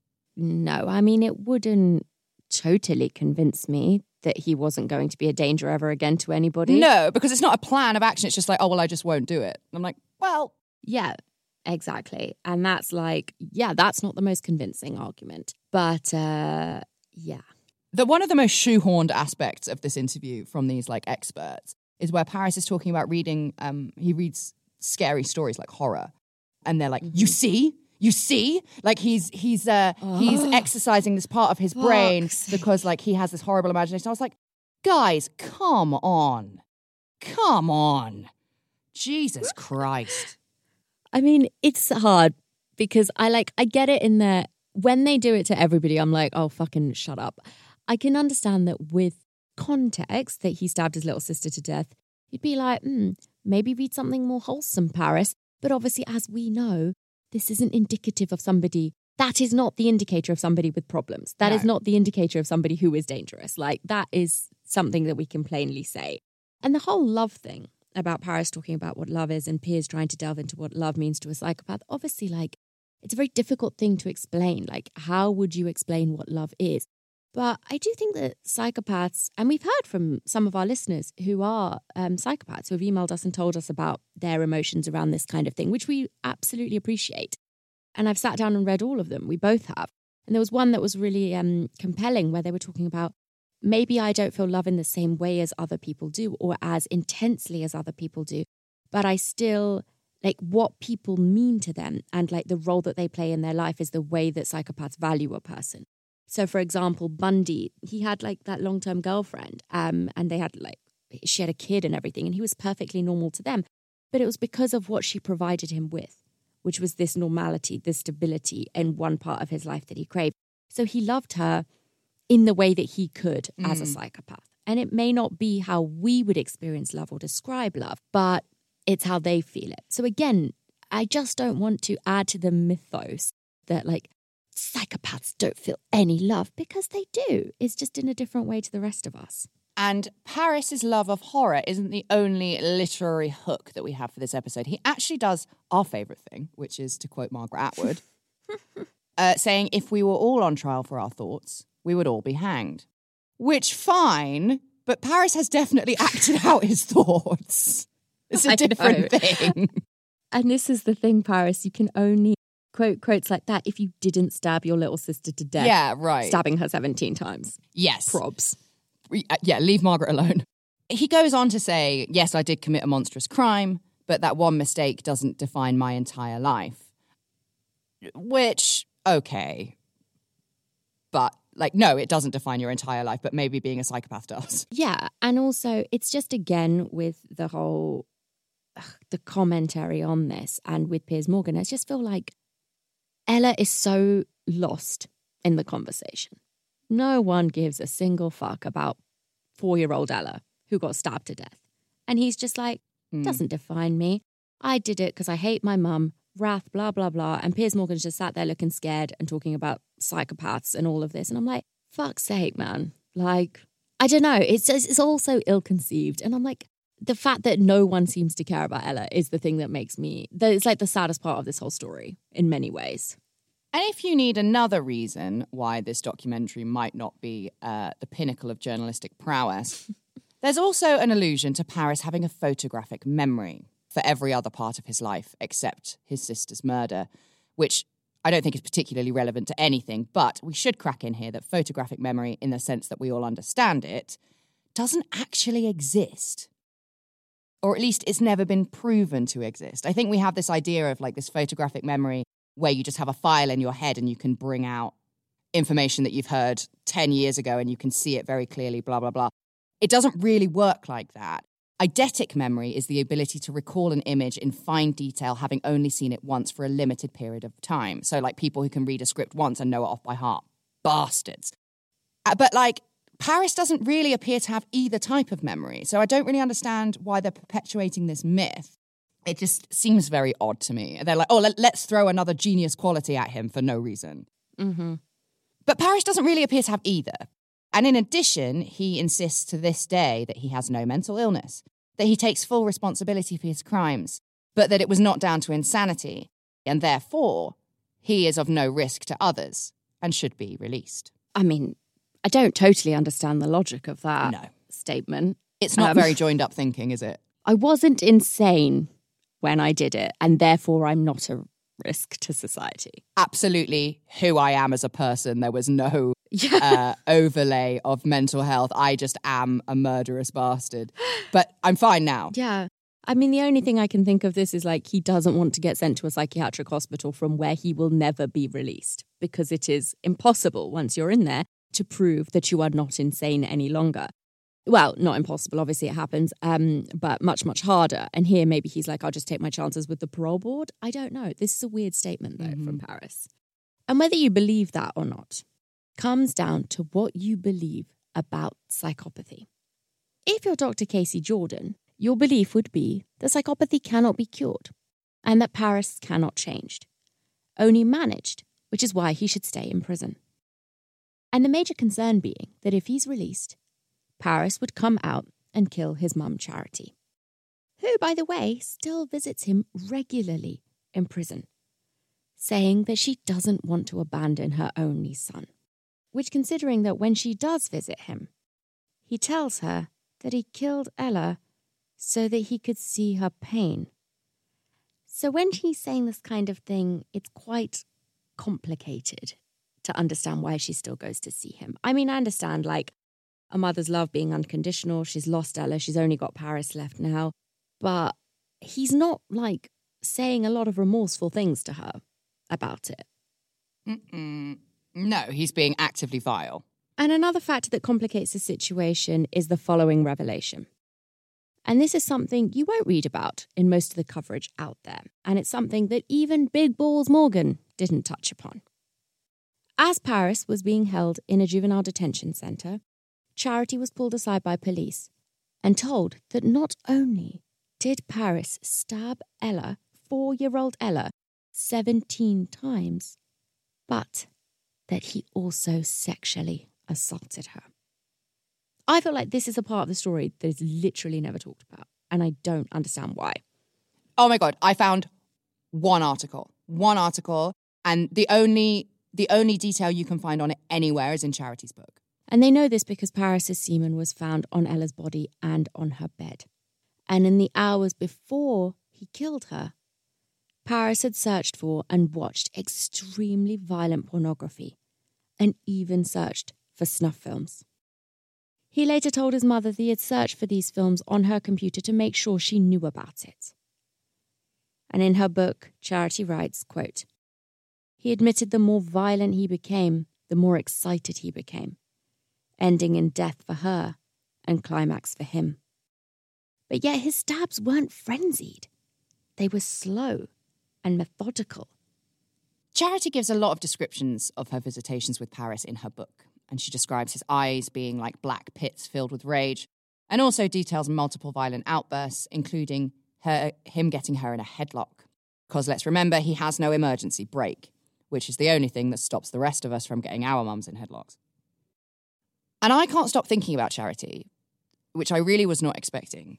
No, I mean, it wouldn't totally convince me that he wasn't going to be a danger ever again to anybody. No, because it's not a plan of action. It's just like, oh, well, I just won't do it. And I'm like, well. Yeah, exactly. And that's like, yeah, that's not the most convincing argument. But, yeah. One of the most shoehorned aspects of this interview from these, like, experts is where Paris is talking about reading, he reads scary stories like horror. And they're like, you see? You see? Like he's exercising this part of his brain because like he has this horrible imagination. I was like, guys, come on. Come on. Jesus Christ. I mean, it's hard because I get it in there. When they do it to everybody, I'm like, oh, fucking shut up. I can understand that with context that he stabbed his little sister to death, you'd be like, maybe read something more wholesome, Paris. But obviously, as we know, this isn't indicative of somebody. That is not the indicator of somebody with problems. That is not the indicator of somebody who is dangerous. Like, that is something that we can plainly say. And the whole love thing about Paris talking about what love is and Piers trying to delve into what love means to a psychopath, obviously, like, it's a very difficult thing to explain. Like, how would you explain what love is? But I do think that psychopaths, and we've heard from some of our listeners who are psychopaths, who have emailed us and told us about their emotions around this kind of thing, which we absolutely appreciate. And I've sat down and read all of them. We both have. And there was one that was really compelling where they were talking about, maybe I don't feel love in the same way as other people do or as intensely as other people do, but I still, like, what people mean to them and like the role that they play in their life is the way that psychopaths value a person. So, for example, Bundy, he had like that long-term girlfriend and they had like, she had a kid and everything and he was perfectly normal to them. But it was because of what she provided him with, which was this normality, this stability in one part of his life that he craved. So he loved her in the way that he could as a psychopath. And it may not be how we would experience love or describe love, but it's how they feel it. So again, I just don't want to add to the mythos that like, psychopaths don't feel any love because they do. It's just in a different way to the rest of us. And Paris's love of horror isn't the only literary hook that we have for this episode. He actually does our favourite thing, which is to quote Margaret Atwood, saying, if we were all on trial for our thoughts, we would all be hanged. Which, fine, but Paris has definitely acted out his thoughts. It's a different thing. And this is the thing, Paris, you can only quotes like that if you didn't stab your little sister to death. Yeah, right. Stabbing her 17 times. Yes. Probs. Yeah, leave Margaret alone. He goes on to say, yes, I did commit a monstrous crime, but that one mistake doesn't define my entire life. Which, okay. But, like, no, it doesn't define your entire life, but maybe being a psychopath does. Yeah, and also, it's just, again, with the whole, the commentary on this and with Piers Morgan, I just feel like Ella is so lost in the conversation. No one gives a single fuck about 4-year-old Ella who got stabbed to death. And he's just like, doesn't define me. I did it because I hate my mum, wrath, blah, blah, blah. And Piers Morgan's just sat there looking scared and talking about psychopaths and all of this. And I'm like, fuck's sake, man. Like, I don't know. It's all so ill-conceived. And I'm like, the fact that no one seems to care about Ella is the thing that makes me... It's like the saddest part of this whole story in many ways. And if you need another reason why this documentary might not be the pinnacle of journalistic prowess, there's also an allusion to Paris having a photographic memory for every other part of his life except his sister's murder, which I don't think is particularly relevant to anything, but we should crack in here that photographic memory, in the sense that we all understand it, doesn't actually exist. Or at least it's never been proven to exist. I think we have this idea of like this photographic memory where you just have a file in your head and you can bring out information that you've heard 10 years ago and you can see it very clearly, blah, blah, blah. It doesn't really work like that. Eidetic memory is the ability to recall an image in fine detail, having only seen it once for a limited period of time. So like people who can read a script once and know it off by heart. Bastards. But like, Paris doesn't really appear to have either type of memory, so I don't really understand why they're perpetuating this myth. It just seems very odd to me. They're like, oh, let's throw another genius quality at him for no reason. Mm-hmm. But Paris doesn't really appear to have either. And in addition, he insists to this day that he has no mental illness, that he takes full responsibility for his crimes, but that it was not down to insanity, and therefore he is of no risk to others and should be released. I mean, I don't totally understand the logic of that statement. It's not very joined up thinking, is it? I wasn't insane when I did it, and therefore I'm not a risk to society. Absolutely who I am as a person. There was no overlay of mental health. I just am a murderous bastard. But I'm fine now. Yeah. I mean, the only thing I can think of this is like he doesn't want to get sent to a psychiatric hospital from where he will never be released, because it is impossible once you're in there to prove that you are not insane any longer. Well, not impossible, obviously it happens, but much, much harder. And here maybe he's like, I'll just take my chances with the parole board. I don't know. This is a weird statement, though, from Paris. And whether you believe that or not comes down to what you believe about psychopathy. If you're Dr. Casey Jordan, your belief would be that psychopathy cannot be cured and that Paris cannot changed, only managed, which is why he should stay in prison. And the major concern being that if he's released, Paris would come out and kill his mum, Charity, who, by the way, still visits him regularly in prison, saying that she doesn't want to abandon her only son, which, considering that when she does visit him, he tells her that he killed Ella so that he could see her pain. So when he's saying this kind of thing, it's quite complicated to understand why she still goes to see him. I mean, I understand, like, a mother's love being unconditional. She's lost Ella. She's only got Paris left now. But he's not, like, saying a lot of remorseful things to her about it. No, he's being actively vile. And another factor that complicates the situation is the following revelation. And this is something you won't read about in most of the coverage out there. And it's something that even Big Balls Morgan didn't touch upon. As Paris was being held in a juvenile detention centre, Charity was pulled aside by police and told that not only did Paris stab Ella, 4-year-old Ella, 17 times, but that he also sexually assaulted her. I feel like this is a part of the story that is literally never talked about, and I don't understand why. Oh my God, I found one article, and the only detail you can find on it anywhere is in Charity's book. And they know this because Paris's semen was found on Ella's body and on her bed. And in the hours before he killed her, Paris had searched for and watched extremely violent pornography and even searched for snuff films. He later told his mother that he had searched for these films on her computer to make sure she knew about it. And in her book, Charity writes, quote, "He admitted the more violent he became, the more excited he became, ending in death for her and climax for him. But yet his stabs weren't frenzied. They were slow and methodical." Charity gives a lot of descriptions of her visitations with Paris in her book, and she describes his eyes being like black pits filled with rage, and also details multiple violent outbursts, including him getting her in a headlock. Because let's remember, he has no emergency brake, which is the only thing that stops the rest of us from getting our mums in headlocks. And I can't stop thinking about Charity, which I really was not expecting.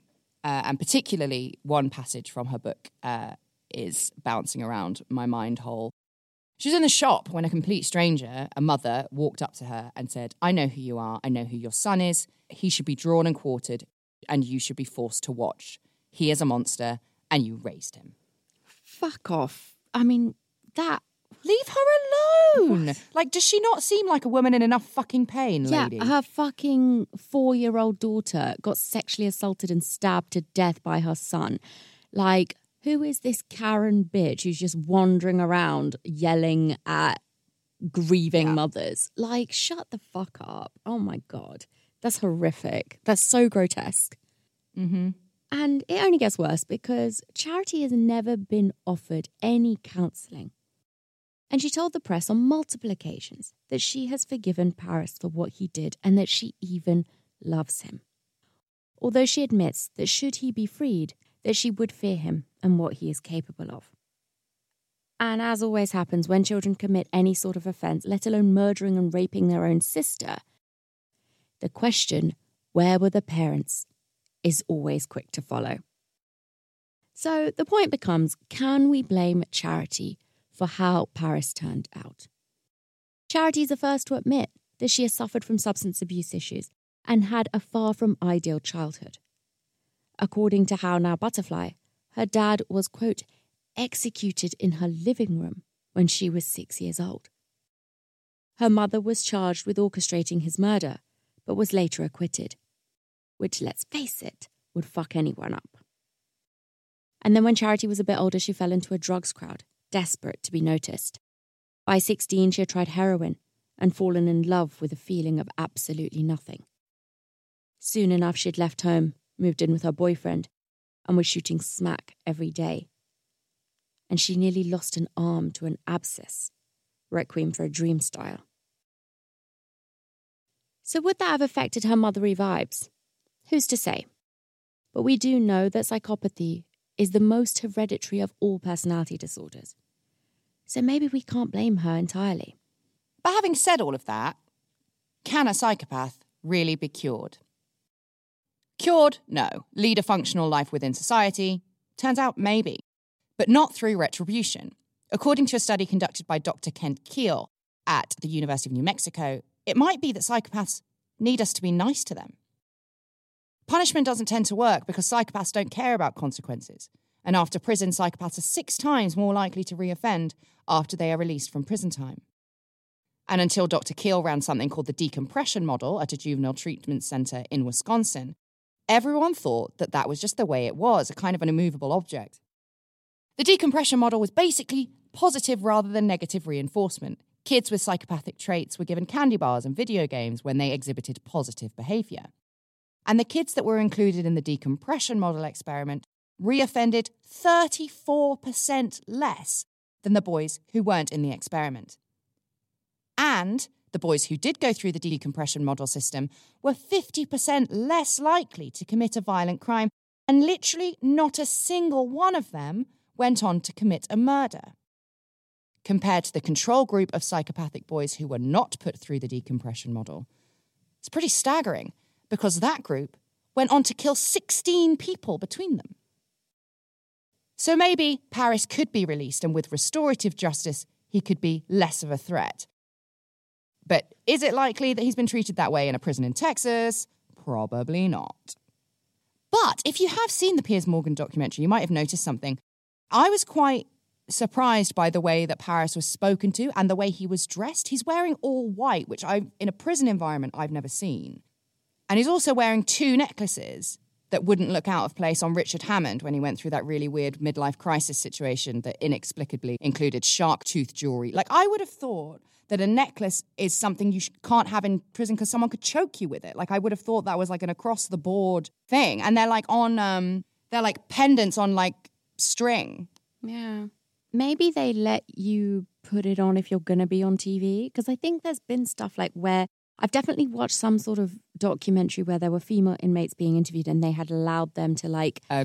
and particularly one passage from her book is bouncing around my mind hole. She was in the shop when a complete stranger, a mother, walked up to her and said, "I know who you are. I know who your son is. He should be drawn and quartered, and you should be forced to watch. He is a monster, and you raised him." Fuck off. I mean, that... Leave her alone. What? Like, does she not seem like a woman in enough fucking pain, lady? Yeah, her fucking 4-year-old daughter got sexually assaulted and stabbed to death by her son. Like, who is this Karen bitch who's just wandering around yelling at grieving mothers? Like, shut the fuck up. Oh my God. That's horrific. That's so grotesque. Mm-hmm. And it only gets worse because Charity has never been offered any counselling. And she told the press on multiple occasions that she has forgiven Paris for what he did and that she even loves him. Although she admits that should he be freed, that she would fear him and what he is capable of. And as always happens when children commit any sort of offence, let alone murdering and raping their own sister, the question, where were the parents, is always quick to follow. So the point becomes, can we blame Charity for how Paris turned out? Charity is the first to admit that she has suffered from substance abuse issues and had a far from ideal childhood. According to How Now Butterfly, her dad was, quote, executed in her living room when she was 6 years old. Her mother was charged with orchestrating his murder, but was later acquitted, which, let's face it, would fuck anyone up. And then when Charity was a bit older, she fell into a drugs crowd, desperate to be noticed. By 16, she had tried heroin and fallen in love with a feeling of absolutely nothing. Soon enough, she had left home, moved in with her boyfriend, and was shooting smack every day. And she nearly lost an arm to an abscess, Requiem for a Dream style. So would that have affected her mothery vibes? Who's to say? But we do know that psychopathy is the most hereditary of all personality disorders. So maybe we can't blame her entirely. But having said all of that, can a psychopath really be cured? Cured? No. Lead a functional life within society? Turns out maybe. But not through retribution. According to a study conducted by Dr. Kent Keel at the University of New Mexico, it might be that psychopaths need us to be nice to them. Punishment doesn't tend to work because psychopaths don't care about consequences. And after prison, psychopaths are 6 times more likely to reoffend after they are released from prison time. And until Dr. Keel ran something called the decompression model at a juvenile treatment center in Wisconsin, everyone thought that that was just the way it was, a kind of an immovable object. The decompression model was basically positive rather than negative reinforcement. Kids with psychopathic traits were given candy bars and video games when they exhibited positive behavior. And the kids that were included in the decompression model experiment reoffended 34% less than the boys who weren't in the experiment. And the boys who did go through the decompression model system were 50% less likely to commit a violent crime, and literally not a single one of them went on to commit a murder. Compared to the control group of psychopathic boys who were not put through the decompression model, it's pretty staggering, because that group went on to kill 16 people between them. So maybe Paris could be released, and with restorative justice, he could be less of a threat. But is it likely that he's been treated that way in a prison in Texas? Probably not. But if you have seen the Piers Morgan documentary, you might have noticed something. I was quite surprised by the way that Paris was spoken to and the way he was dressed. He's wearing all white, which in a prison environment I've never seen. And he's also wearing 2 necklaces that wouldn't look out of place on Richard Hammond when he went through that really weird midlife crisis situation that inexplicably included shark tooth jewelry. Like, I would have thought that a necklace is something you can't have in prison because someone could choke you with it. Like, I would have thought that was like an across-the-board thing. And they're like on, they're like pendants on like string. Yeah. Maybe they let you put it on if you're going to be on TV. Because I think there's been stuff like where I've definitely watched some sort of documentary where there were female inmates being interviewed and they had allowed them to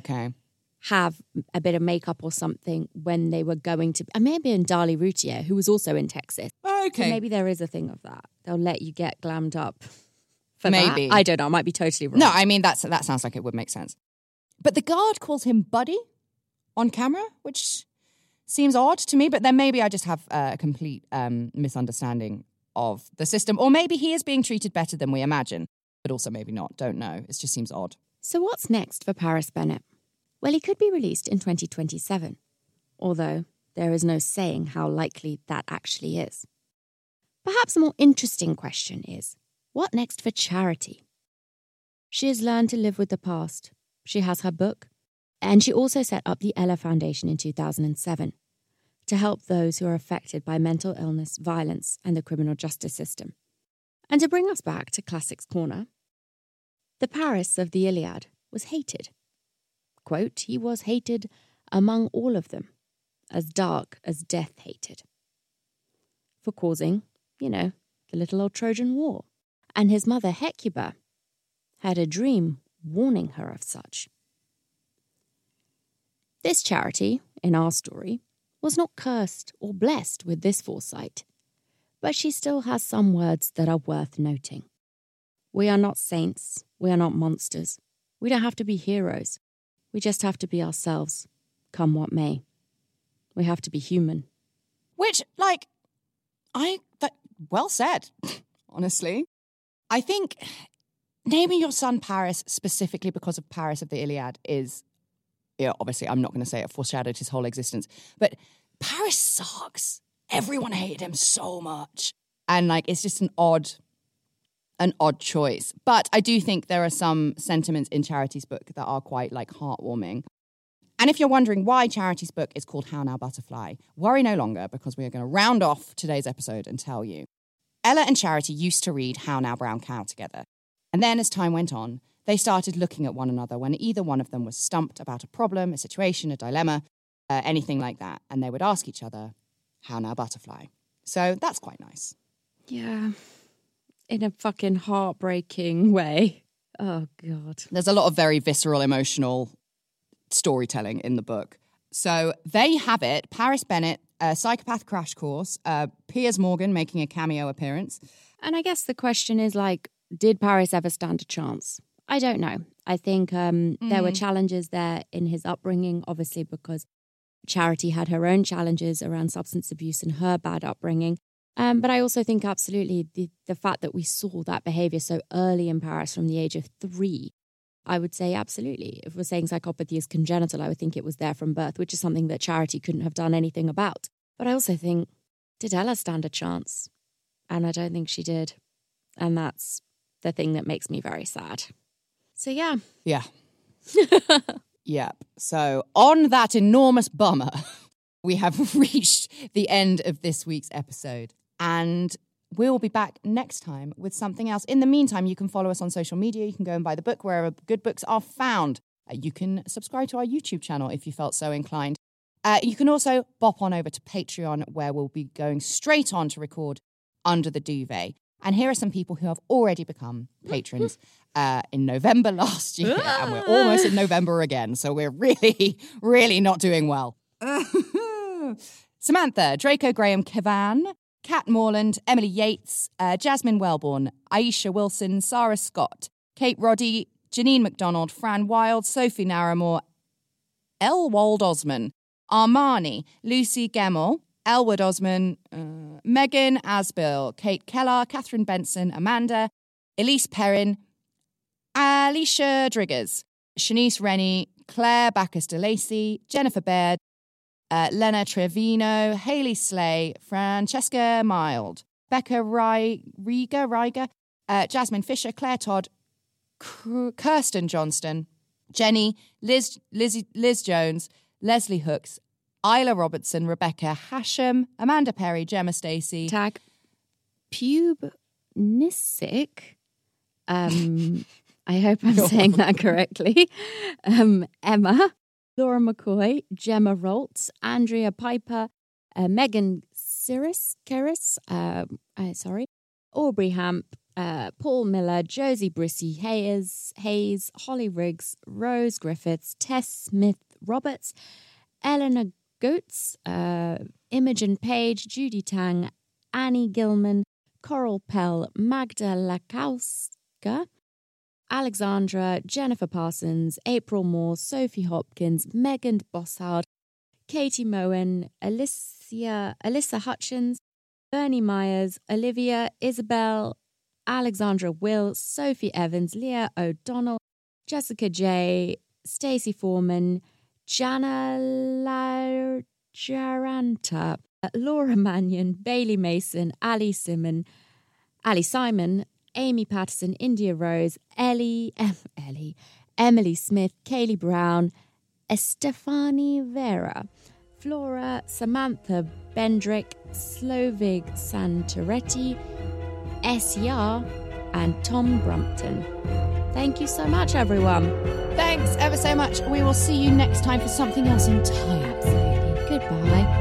have a bit of makeup or something when they were going to... I may have been Dali Routier, who was also in Texas. Okay. So maybe there is a thing of that. They'll let you get glammed up for maybe. that. I don't know. I might be totally wrong. No, I mean, that sounds like it would make sense. But the guard calls him Buddy on camera, which seems odd to me, but then maybe I just have a complete misunderstanding of the system. Or maybe he is being treated better than we imagine, but also maybe not. Don't know. It just seems odd. So what's next for Paris Bennett? Well, he could be released in 2027, although there is no saying how likely that actually is. Perhaps a more interesting question is, what next for Charity? She has learned to live with the past. She has her book, and she also set up the Ella Foundation in 2007 to help those who are affected by mental illness, violence, and the criminal justice system. And to bring us back to Classics Corner, the Paris of the Iliad was hated. Quote, he was hated among all of them, as dark as death hated. For causing, the little old Trojan War. And his mother Hecuba had a dream warning her of such. This Charity, in our story, was not cursed or blessed with this foresight, but she still has some words that are worth noting. We are not saints, we are not monsters, we don't have to be heroes, we just have to be ourselves, come what may. We have to be human. Which, well said, honestly. I think naming your son Paris specifically because of Paris of the Iliad is, obviously I'm not going to say it foreshadowed his whole existence, but Paris sucks. Everyone hated him so much. And it's just an odd choice. But I do think there are some sentiments in Charity's book that are quite heartwarming. And if you're wondering why Charity's book is called How Now Butterfly, worry no longer, because we are going to round off today's episode and tell you. Ella and Charity used to read How Now Brown Cow together. And then as time went on, they started looking at one another when either one of them was stumped about a problem, a situation, a dilemma, anything like that. And they would ask each other, how now butterfly? So that's quite nice. Yeah, in a fucking heartbreaking way. Oh, God. There's a lot of very visceral, emotional storytelling in the book. So there you have it. Paris Bennett, a psychopath crash course. Piers Morgan making a cameo appearance. And I guess the question is did Paris ever stand a chance? I don't know. I think there were challenges there in his upbringing, obviously, because Charity had her own challenges around substance abuse and her bad upbringing. But I also think absolutely the fact that we saw that behaviour so early in Paris from the age of 3, I would say absolutely. If we're saying psychopathy is congenital, I would think it was there from birth, which is something that Charity couldn't have done anything about. But I also think, did Ella stand a chance? And I don't think she did. And that's the thing that makes me very sad. So, yeah. Yeah. Yep. So on that enormous bummer, we have reached the end of this week's episode. And we'll be back next time with something else. In the meantime, you can follow us on social media. You can go and buy the book wherever good books are found. You can subscribe to our YouTube channel if you felt so inclined. You can also bop on over to Patreon, where we'll be going straight on to record Under the Duvet. And here are some people who have already become patrons in November last year. And we're almost in November again. So we're really, really not doing well. Samantha, Draco Graham Cavan, Kat Morland, Emily Yates, Jasmine Wellborn, Aisha Wilson, Sarah Scott, Kate Roddy, Janine McDonald, Fran Wild, Sophie Narramore, Elwold Osman, Armani, Lucy Gemmell, Elwood Osman, Megan Asbill, Kate Kellar, Catherine Benson, Amanda, Elise Perrin, Alicia Driggers, Shanice Rennie, Claire Bacchus de Lacy, Jennifer Baird, Lena Trevino, Hayley Slay, Francesca Mild, Becca Riga, Jasmine Fisher, Claire Todd, Kirsten Johnston, Jenny, Liz Jones, Leslie Hooks, Isla Robertson, Rebecca Hashem, Amanda Perry, Gemma Stacey. Tag Pube Nissick. I hope I'm saying that correctly. Emma, Laura McCoy, Gemma Roltz, Andrea Piper, Megan Keris, Aubrey Hamp, Paul Miller, Josie Brissy Hayes, Holly Riggs, Rose Griffiths, Tess Smith Roberts, Eleanor Goetz, Imogen Page, Judy Tang, Annie Gilman, Coral Pell, Magda Lakowska, Alexandra, Jennifer Parsons, April Moore, Sophie Hopkins, Megan Bossard, Katie Moen, Alyssa Hutchins, Bernie Myers, Olivia, Isabel, Alexandra Will, Sophie Evans, Leah O'Donnell, Jessica J, Stacey Foreman, Jana Jaranta, Laura Mannion, Bailey Mason, Ali Simon, Amy Patterson, India Rose, Emily Smith, Kaylee Brown, Estefani Vera, Flora, Samantha Bendrick, Slovig Santoretti, SR, and Tom Brumpton. Thank you so much, everyone. Thanks ever so much. We will see you next time for something else entirely. Absolutely. Goodbye.